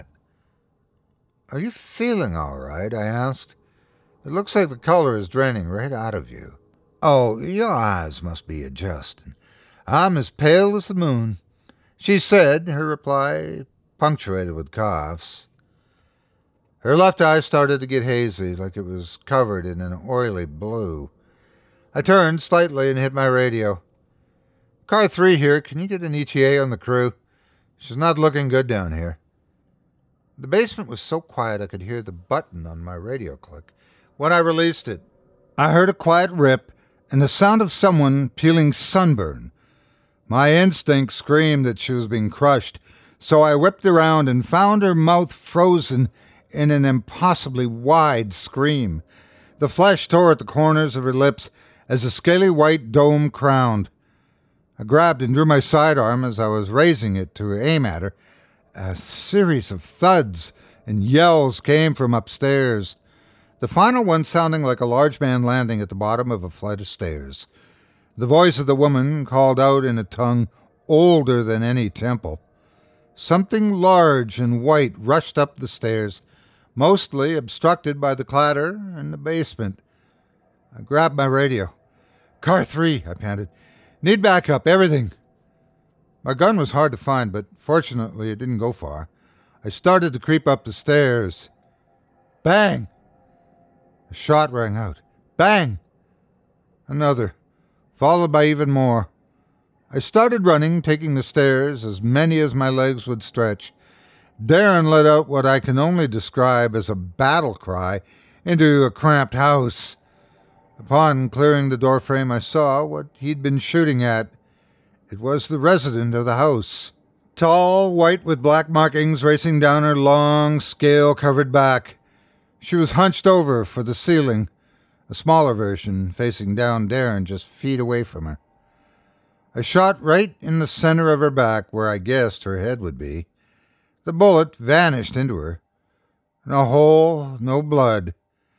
Are you feeling all right? I asked. It looks like the color is draining right out of you. Oh, your eyes must be adjusting. I'm as pale as the moon, she said, her reply punctuated with coughs. Her left eye started to get hazy, like it was covered in an oily blue. I turned slightly and hit my radio. Car three here, can you get an E T A on the crew? She's not looking good down here. The basement was so quiet I could hear the button on my radio click. When I released it, I heard a quiet rip and the sound of someone peeling sunburn. My instinct screamed that she was being crushed, so I whipped around and found her mouth frozen in an impossibly wide scream. The flesh tore at the corners of her lips as a scaly white dome crowned. I grabbed and drew my sidearm as I was raising it to aim at her. A series of thuds and yells came from upstairs, the final one sounding like a large man landing at the bottom of a flight of stairs. The voice of the woman called out in a tongue older than any temple. Something large and white rushed up the stairs, mostly obstructed by the clatter in the basement. I grabbed my radio. "Car three," I panted. "Need backup, everything." My gun was hard to find, but fortunately it didn't go far. I started to creep up the stairs. Bang! A shot rang out. Bang! Another, followed by even more. I started running, taking the stairs, as many as my legs would stretch. Darren let out what I can only describe as a battle cry into a cramped house. Upon clearing the doorframe, I saw what he'd been shooting at. It was the resident of the house. Tall, white with black markings racing down her long, scale-covered back. She was hunched over for the ceiling, a smaller version facing down Darren just feet away from her. I shot right in the center of her back where I guessed her head would be. The bullet vanished into her. No hole, no blood.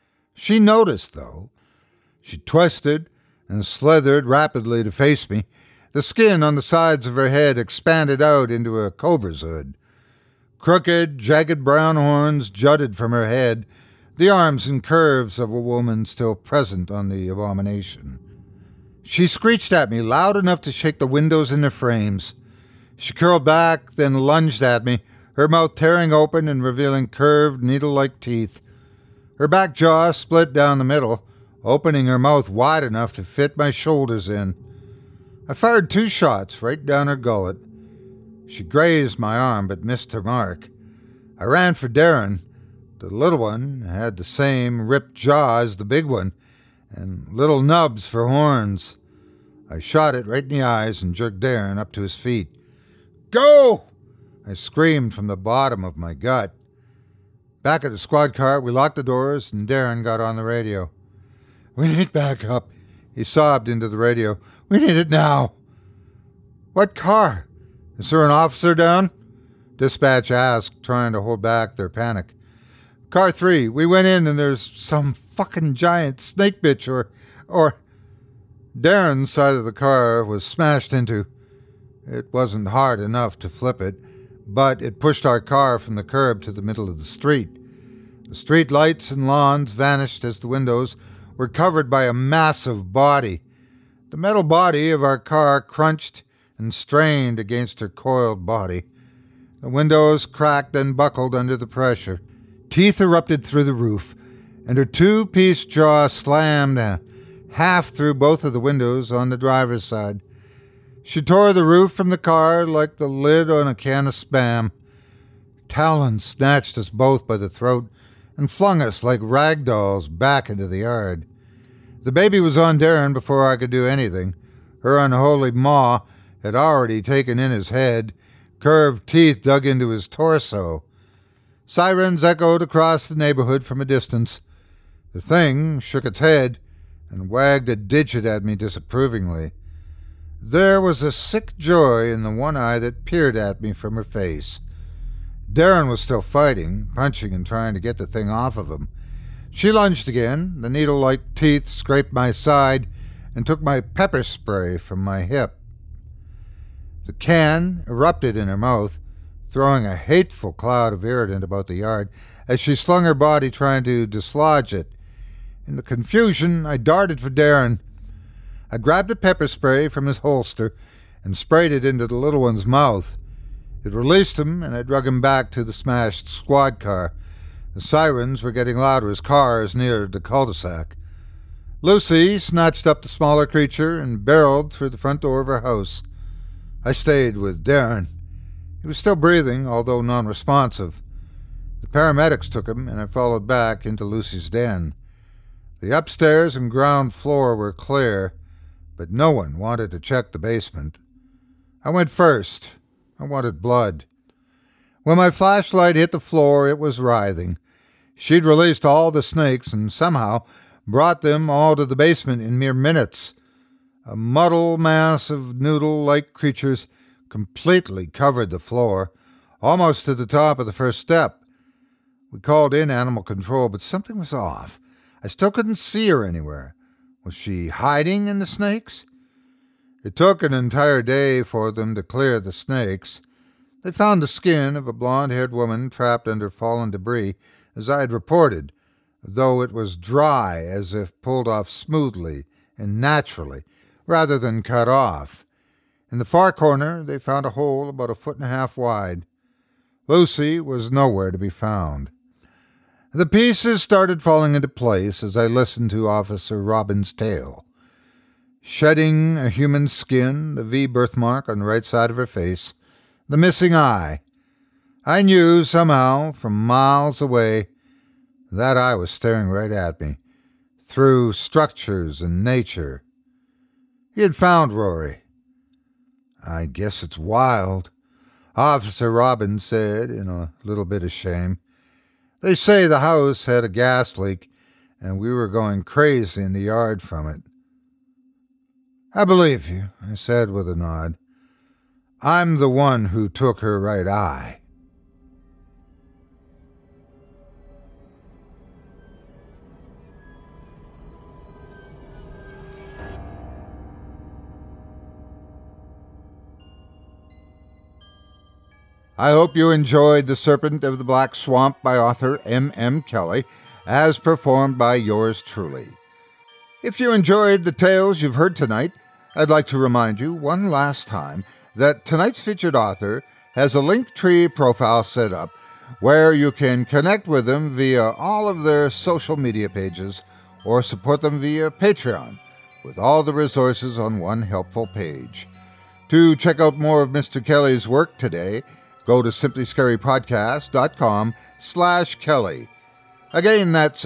She noticed, though. She twisted and slithered rapidly to face me. The skin on the sides of her head expanded out into a cobra's hood. Crooked, jagged brown horns jutted from her head, the arms and curves of a woman still present on the abomination. She screeched at me loud enough to shake the windows in their frames. She curled back, then lunged at me, her mouth tearing open and revealing curved, needle-like teeth. Her back jaw split down the middle, opening her mouth wide enough to fit my shoulders in. I fired two shots right down her gullet. She grazed my arm but missed her mark. I ran for Darren. The little one had the same ripped jaw as the big one, and little nubs for horns. I shot it right in the eyes and jerked Darren up to his feet. "Go!" I screamed from the bottom of my gut. Back at the squad car, we locked the doors and Darren got on the radio. "We need backup," he sobbed into the radio. "We need it now." "What car? Is there an officer down?" Dispatch asked, trying to hold back their panic. "Car three, we went in and there's some fucking giant snake bitch or... or... Darren's side of the car was smashed into. It wasn't hard enough to flip it, but it pushed our car from the curb to the middle of the street. The street lights and lawns vanished as the windows were covered by a massive body. The metal body of our car crunched and strained against her coiled body. The windows cracked and buckled under the pressure. Teeth erupted through the roof, and her two-piece jaw slammed half through both of the windows on the driver's side. She tore the roof from the car like the lid on a can of Spam. Talons snatched us both by the throat and flung us like rag dolls back into the yard. The baby was on Darren before I could do anything. Her unholy maw had already taken in his head, curved teeth dug into his torso. Sirens echoed across the neighborhood from a distance. The thing shook its head and wagged a digit at me disapprovingly. There was a sick joy in the one eye that peered at me from her face. Darren was still fighting, punching and trying to get the thing off of him. She lunged again. The needle-like teeth scraped my side and took my pepper spray from my hip. The can erupted in her mouth, throwing a hateful cloud of irritant about the yard as she slung her body trying to dislodge it. In the confusion, I darted for Darren. I grabbed the pepper spray from his holster and sprayed it into the little one's mouth. It released him, and I drug him back to the smashed squad car. The sirens were getting louder as cars neared the cul-de-sac. Lucy snatched up the smaller creature and barreled through the front door of her house. I stayed with Darren. He was still breathing, although non-responsive. The paramedics took him, and I followed back into Lucy's den. The upstairs and ground floor were clear, but no one wanted to check the basement. I went first. I wanted blood. When my flashlight hit the floor, it was writhing. She'd released all the snakes and somehow brought them all to the basement in mere minutes. A muddled mass of noodle-like creatures completely covered the floor, almost to the top of the first step. We called in animal control, but something was off. I still couldn't see her anywhere. Was she hiding in the snakes? It took an entire day for them to clear the snakes. They found the skin of a blonde-haired woman trapped under fallen debris, as I had reported, though it was dry as if pulled off smoothly and naturally, rather than cut off. In the far corner, they found a hole about a foot and a half wide. Lucy was nowhere to be found. The pieces started falling into place as I listened to Officer Robin's tale. Shedding a human skin, the V birthmark on the right side of her face, the missing eye. I knew somehow, from miles away, that eye was staring right at me, through structures and nature. He had found Rory. I guess it's wild, Officer Robin said in a little bit of shame. They say the house had a gas leak, and we were going crazy in the yard from it. I believe you, I said with a nod. I'm the one who took her right eye. I hope you enjoyed The Serpent of the Black Swamp by author M M Kelly, as performed by yours truly. If you enjoyed the tales you've heard tonight, I'd like to remind you one last time that tonight's featured author has a Linktree profile set up where you can connect with them via all of their social media pages or support them via Patreon, with all the resources on one helpful page. To check out more of Mister Kelly's work today, go to simplyscarypodcast.com slash Kelly. Again, that's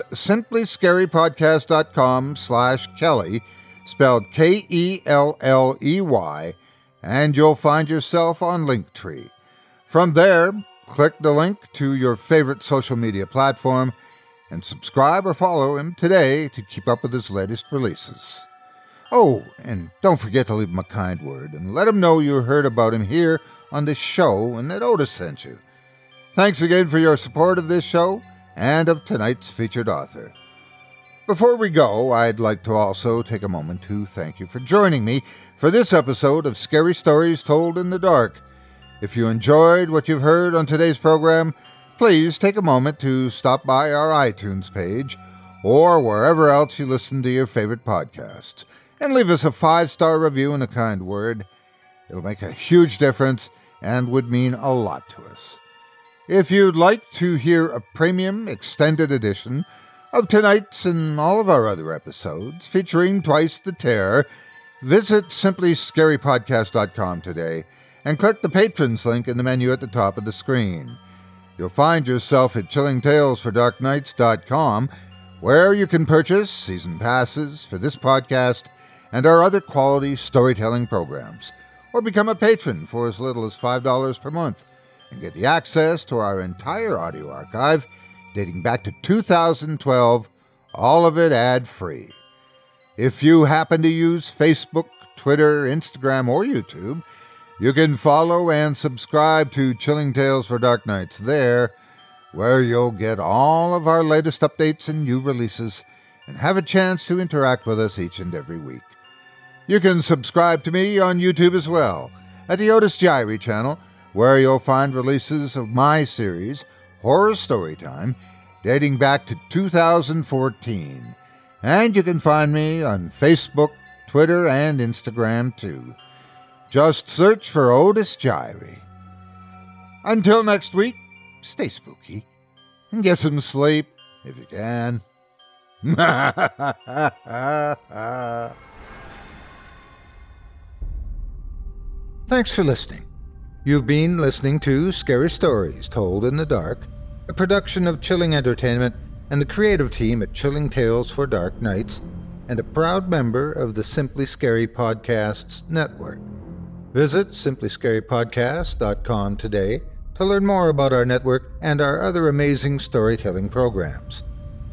simplyscarypodcast.com slash Kelly, spelled K E L L E Y, and you'll find yourself on Linktree. From there, click the link to your favorite social media platform and subscribe or follow him today to keep up with his latest releases. Oh, and don't forget to leave him a kind word and let him know you heard about him here on this show and that Otis sent you. Thanks again for your support of this show and of tonight's featured author. Before we go, I'd like to also take a moment to thank you for joining me for this episode of Scary Stories Told in the Dark. If you enjoyed what you've heard on today's program, please take a moment to stop by our iTunes page or wherever else you listen to your favorite podcasts and leave us a five-star review and a kind word. It'll make a huge difference and would mean a lot to us. If you'd like to hear a premium extended edition of tonight's and all of our other episodes featuring Twice the Terror, visit simply scary podcast dot com today and click the Patrons link in the menu at the top of the screen. You'll find yourself at chilling tales for dark nights dot com, where you can purchase season passes for this podcast and our other quality storytelling programs, or become a patron for as little as five dollars per month and get the access to our entire audio archive dating back to two thousand twelve, all of it ad-free. If you happen to use Facebook, Twitter, Instagram, or YouTube, you can follow and subscribe to Chilling Tales for Dark Nights there, where you'll get all of our latest updates and new releases and have a chance to interact with us each and every week. You can subscribe to me on YouTube as well, at the Otis Jiry channel, where you'll find releases of my series, Horror Storytime, dating back to two thousand fourteen. And you can find me on Facebook, Twitter, and Instagram too. Just search for Otis Jiry. Until next week, stay spooky and get some sleep if you can. Thanks for listening. You've been listening to Scary Stories Told in the Dark, a production of Chilling Entertainment and the creative team at Chilling Tales for Dark Nights, and a proud member of the Simply Scary Podcasts Network. Visit simply scary podcast dot com today to learn more about our network and our other amazing storytelling programs.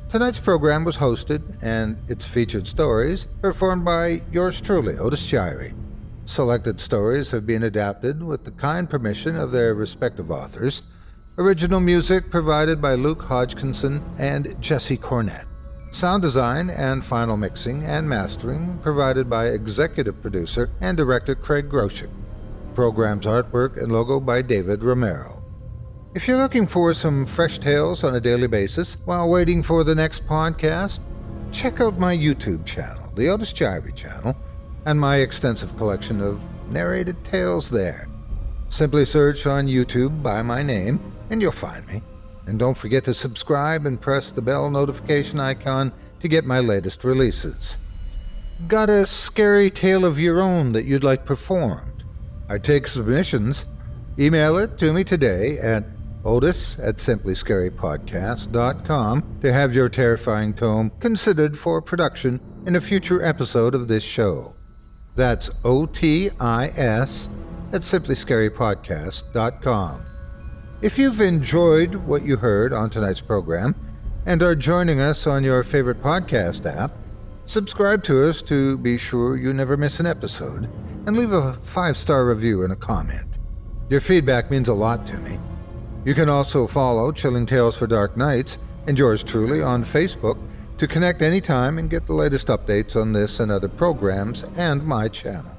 Tonight's program was hosted, and its featured stories performed by yours truly, Otis Jiry. Selected stories have been adapted with the kind permission of their respective authors. Original music provided by Luke Hodgkinson and Jesse Cornett. Sound design and final mixing and mastering provided by executive producer and director Craig Groshek. Program's artwork and logo by David Romero. If you're looking for some fresh tales on a daily basis while waiting for the next podcast, check out my YouTube channel, the Otis Jiry channel, and my extensive collection of narrated tales there. Simply search on YouTube by my name, and you'll find me. And don't forget to subscribe and press the bell notification icon to get my latest releases. Got a scary tale of your own that you'd like performed? I take submissions. Email it to me today at otis at simply scary podcast dot com to have your terrifying tome considered for production in a future episode of this show. That's O T I S at simply scary podcast dot com. If you've enjoyed what you heard on tonight's program and are joining us on your favorite podcast app, subscribe to us to be sure you never miss an episode, and leave a five-star review and a comment. Your feedback means a lot to me. You can also follow Chilling Tales for Dark Nights and yours truly on Facebook to connect anytime and get the latest updates on this and other programs and my channel.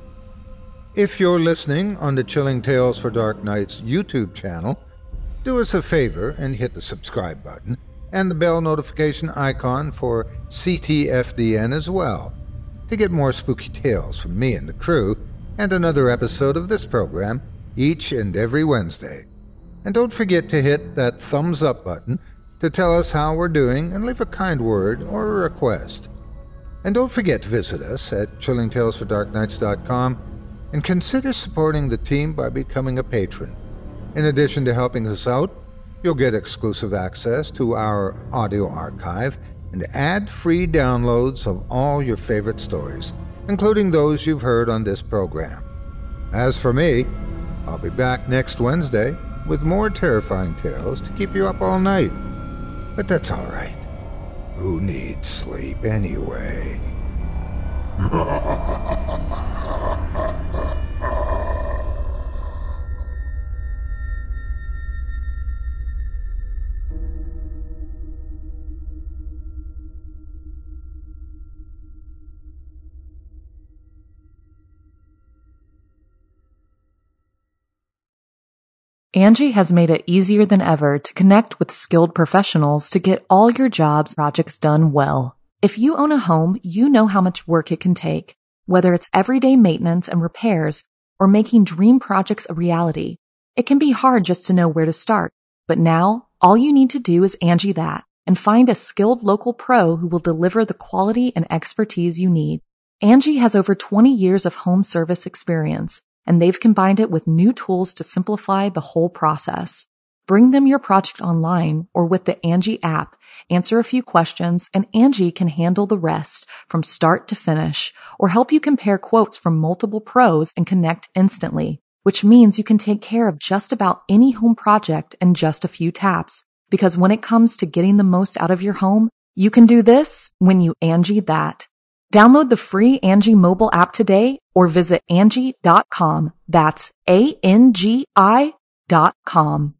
If you're listening on the Chilling Tales for Dark Nights YouTube channel, do us a favor and hit the subscribe button and the bell notification icon for C T F D N as well to get more spooky tales from me and the crew and another episode of this program each and every Wednesday. And don't forget to hit that thumbs up button to tell us how we're doing and leave a kind word or a request. And don't forget to visit us at chilling tales for dark nights dot com and consider supporting the team by becoming a patron. In addition to helping us out, you'll get exclusive access to our audio archive and ad-free downloads of all your favorite stories, including those you've heard on this program. As for me, I'll be back next Wednesday with more terrifying tales to keep you up all night. But that's all right. Who needs sleep anyway? Angie has made it easier than ever to connect with skilled professionals to get all your jobs projects done well. If you own a home, you know how much work it can take, whether it's everyday maintenance and repairs or making dream projects a reality. It can be hard just to know where to start, but now all you need to do is Angie that and find a skilled local pro who will deliver the quality and expertise you need. Angie has over twenty years of home service experience, and they've combined it with new tools to simplify the whole process. Bring them your project online or with the Angie app, answer a few questions, and Angie can handle the rest from start to finish, or help you compare quotes from multiple pros and connect instantly, which means you can take care of just about any home project in just a few taps. Because when it comes to getting the most out of your home, you can do this when you Angie that. Download the free Angie mobile app today or visit Angie dot com. That's A N G I dot com.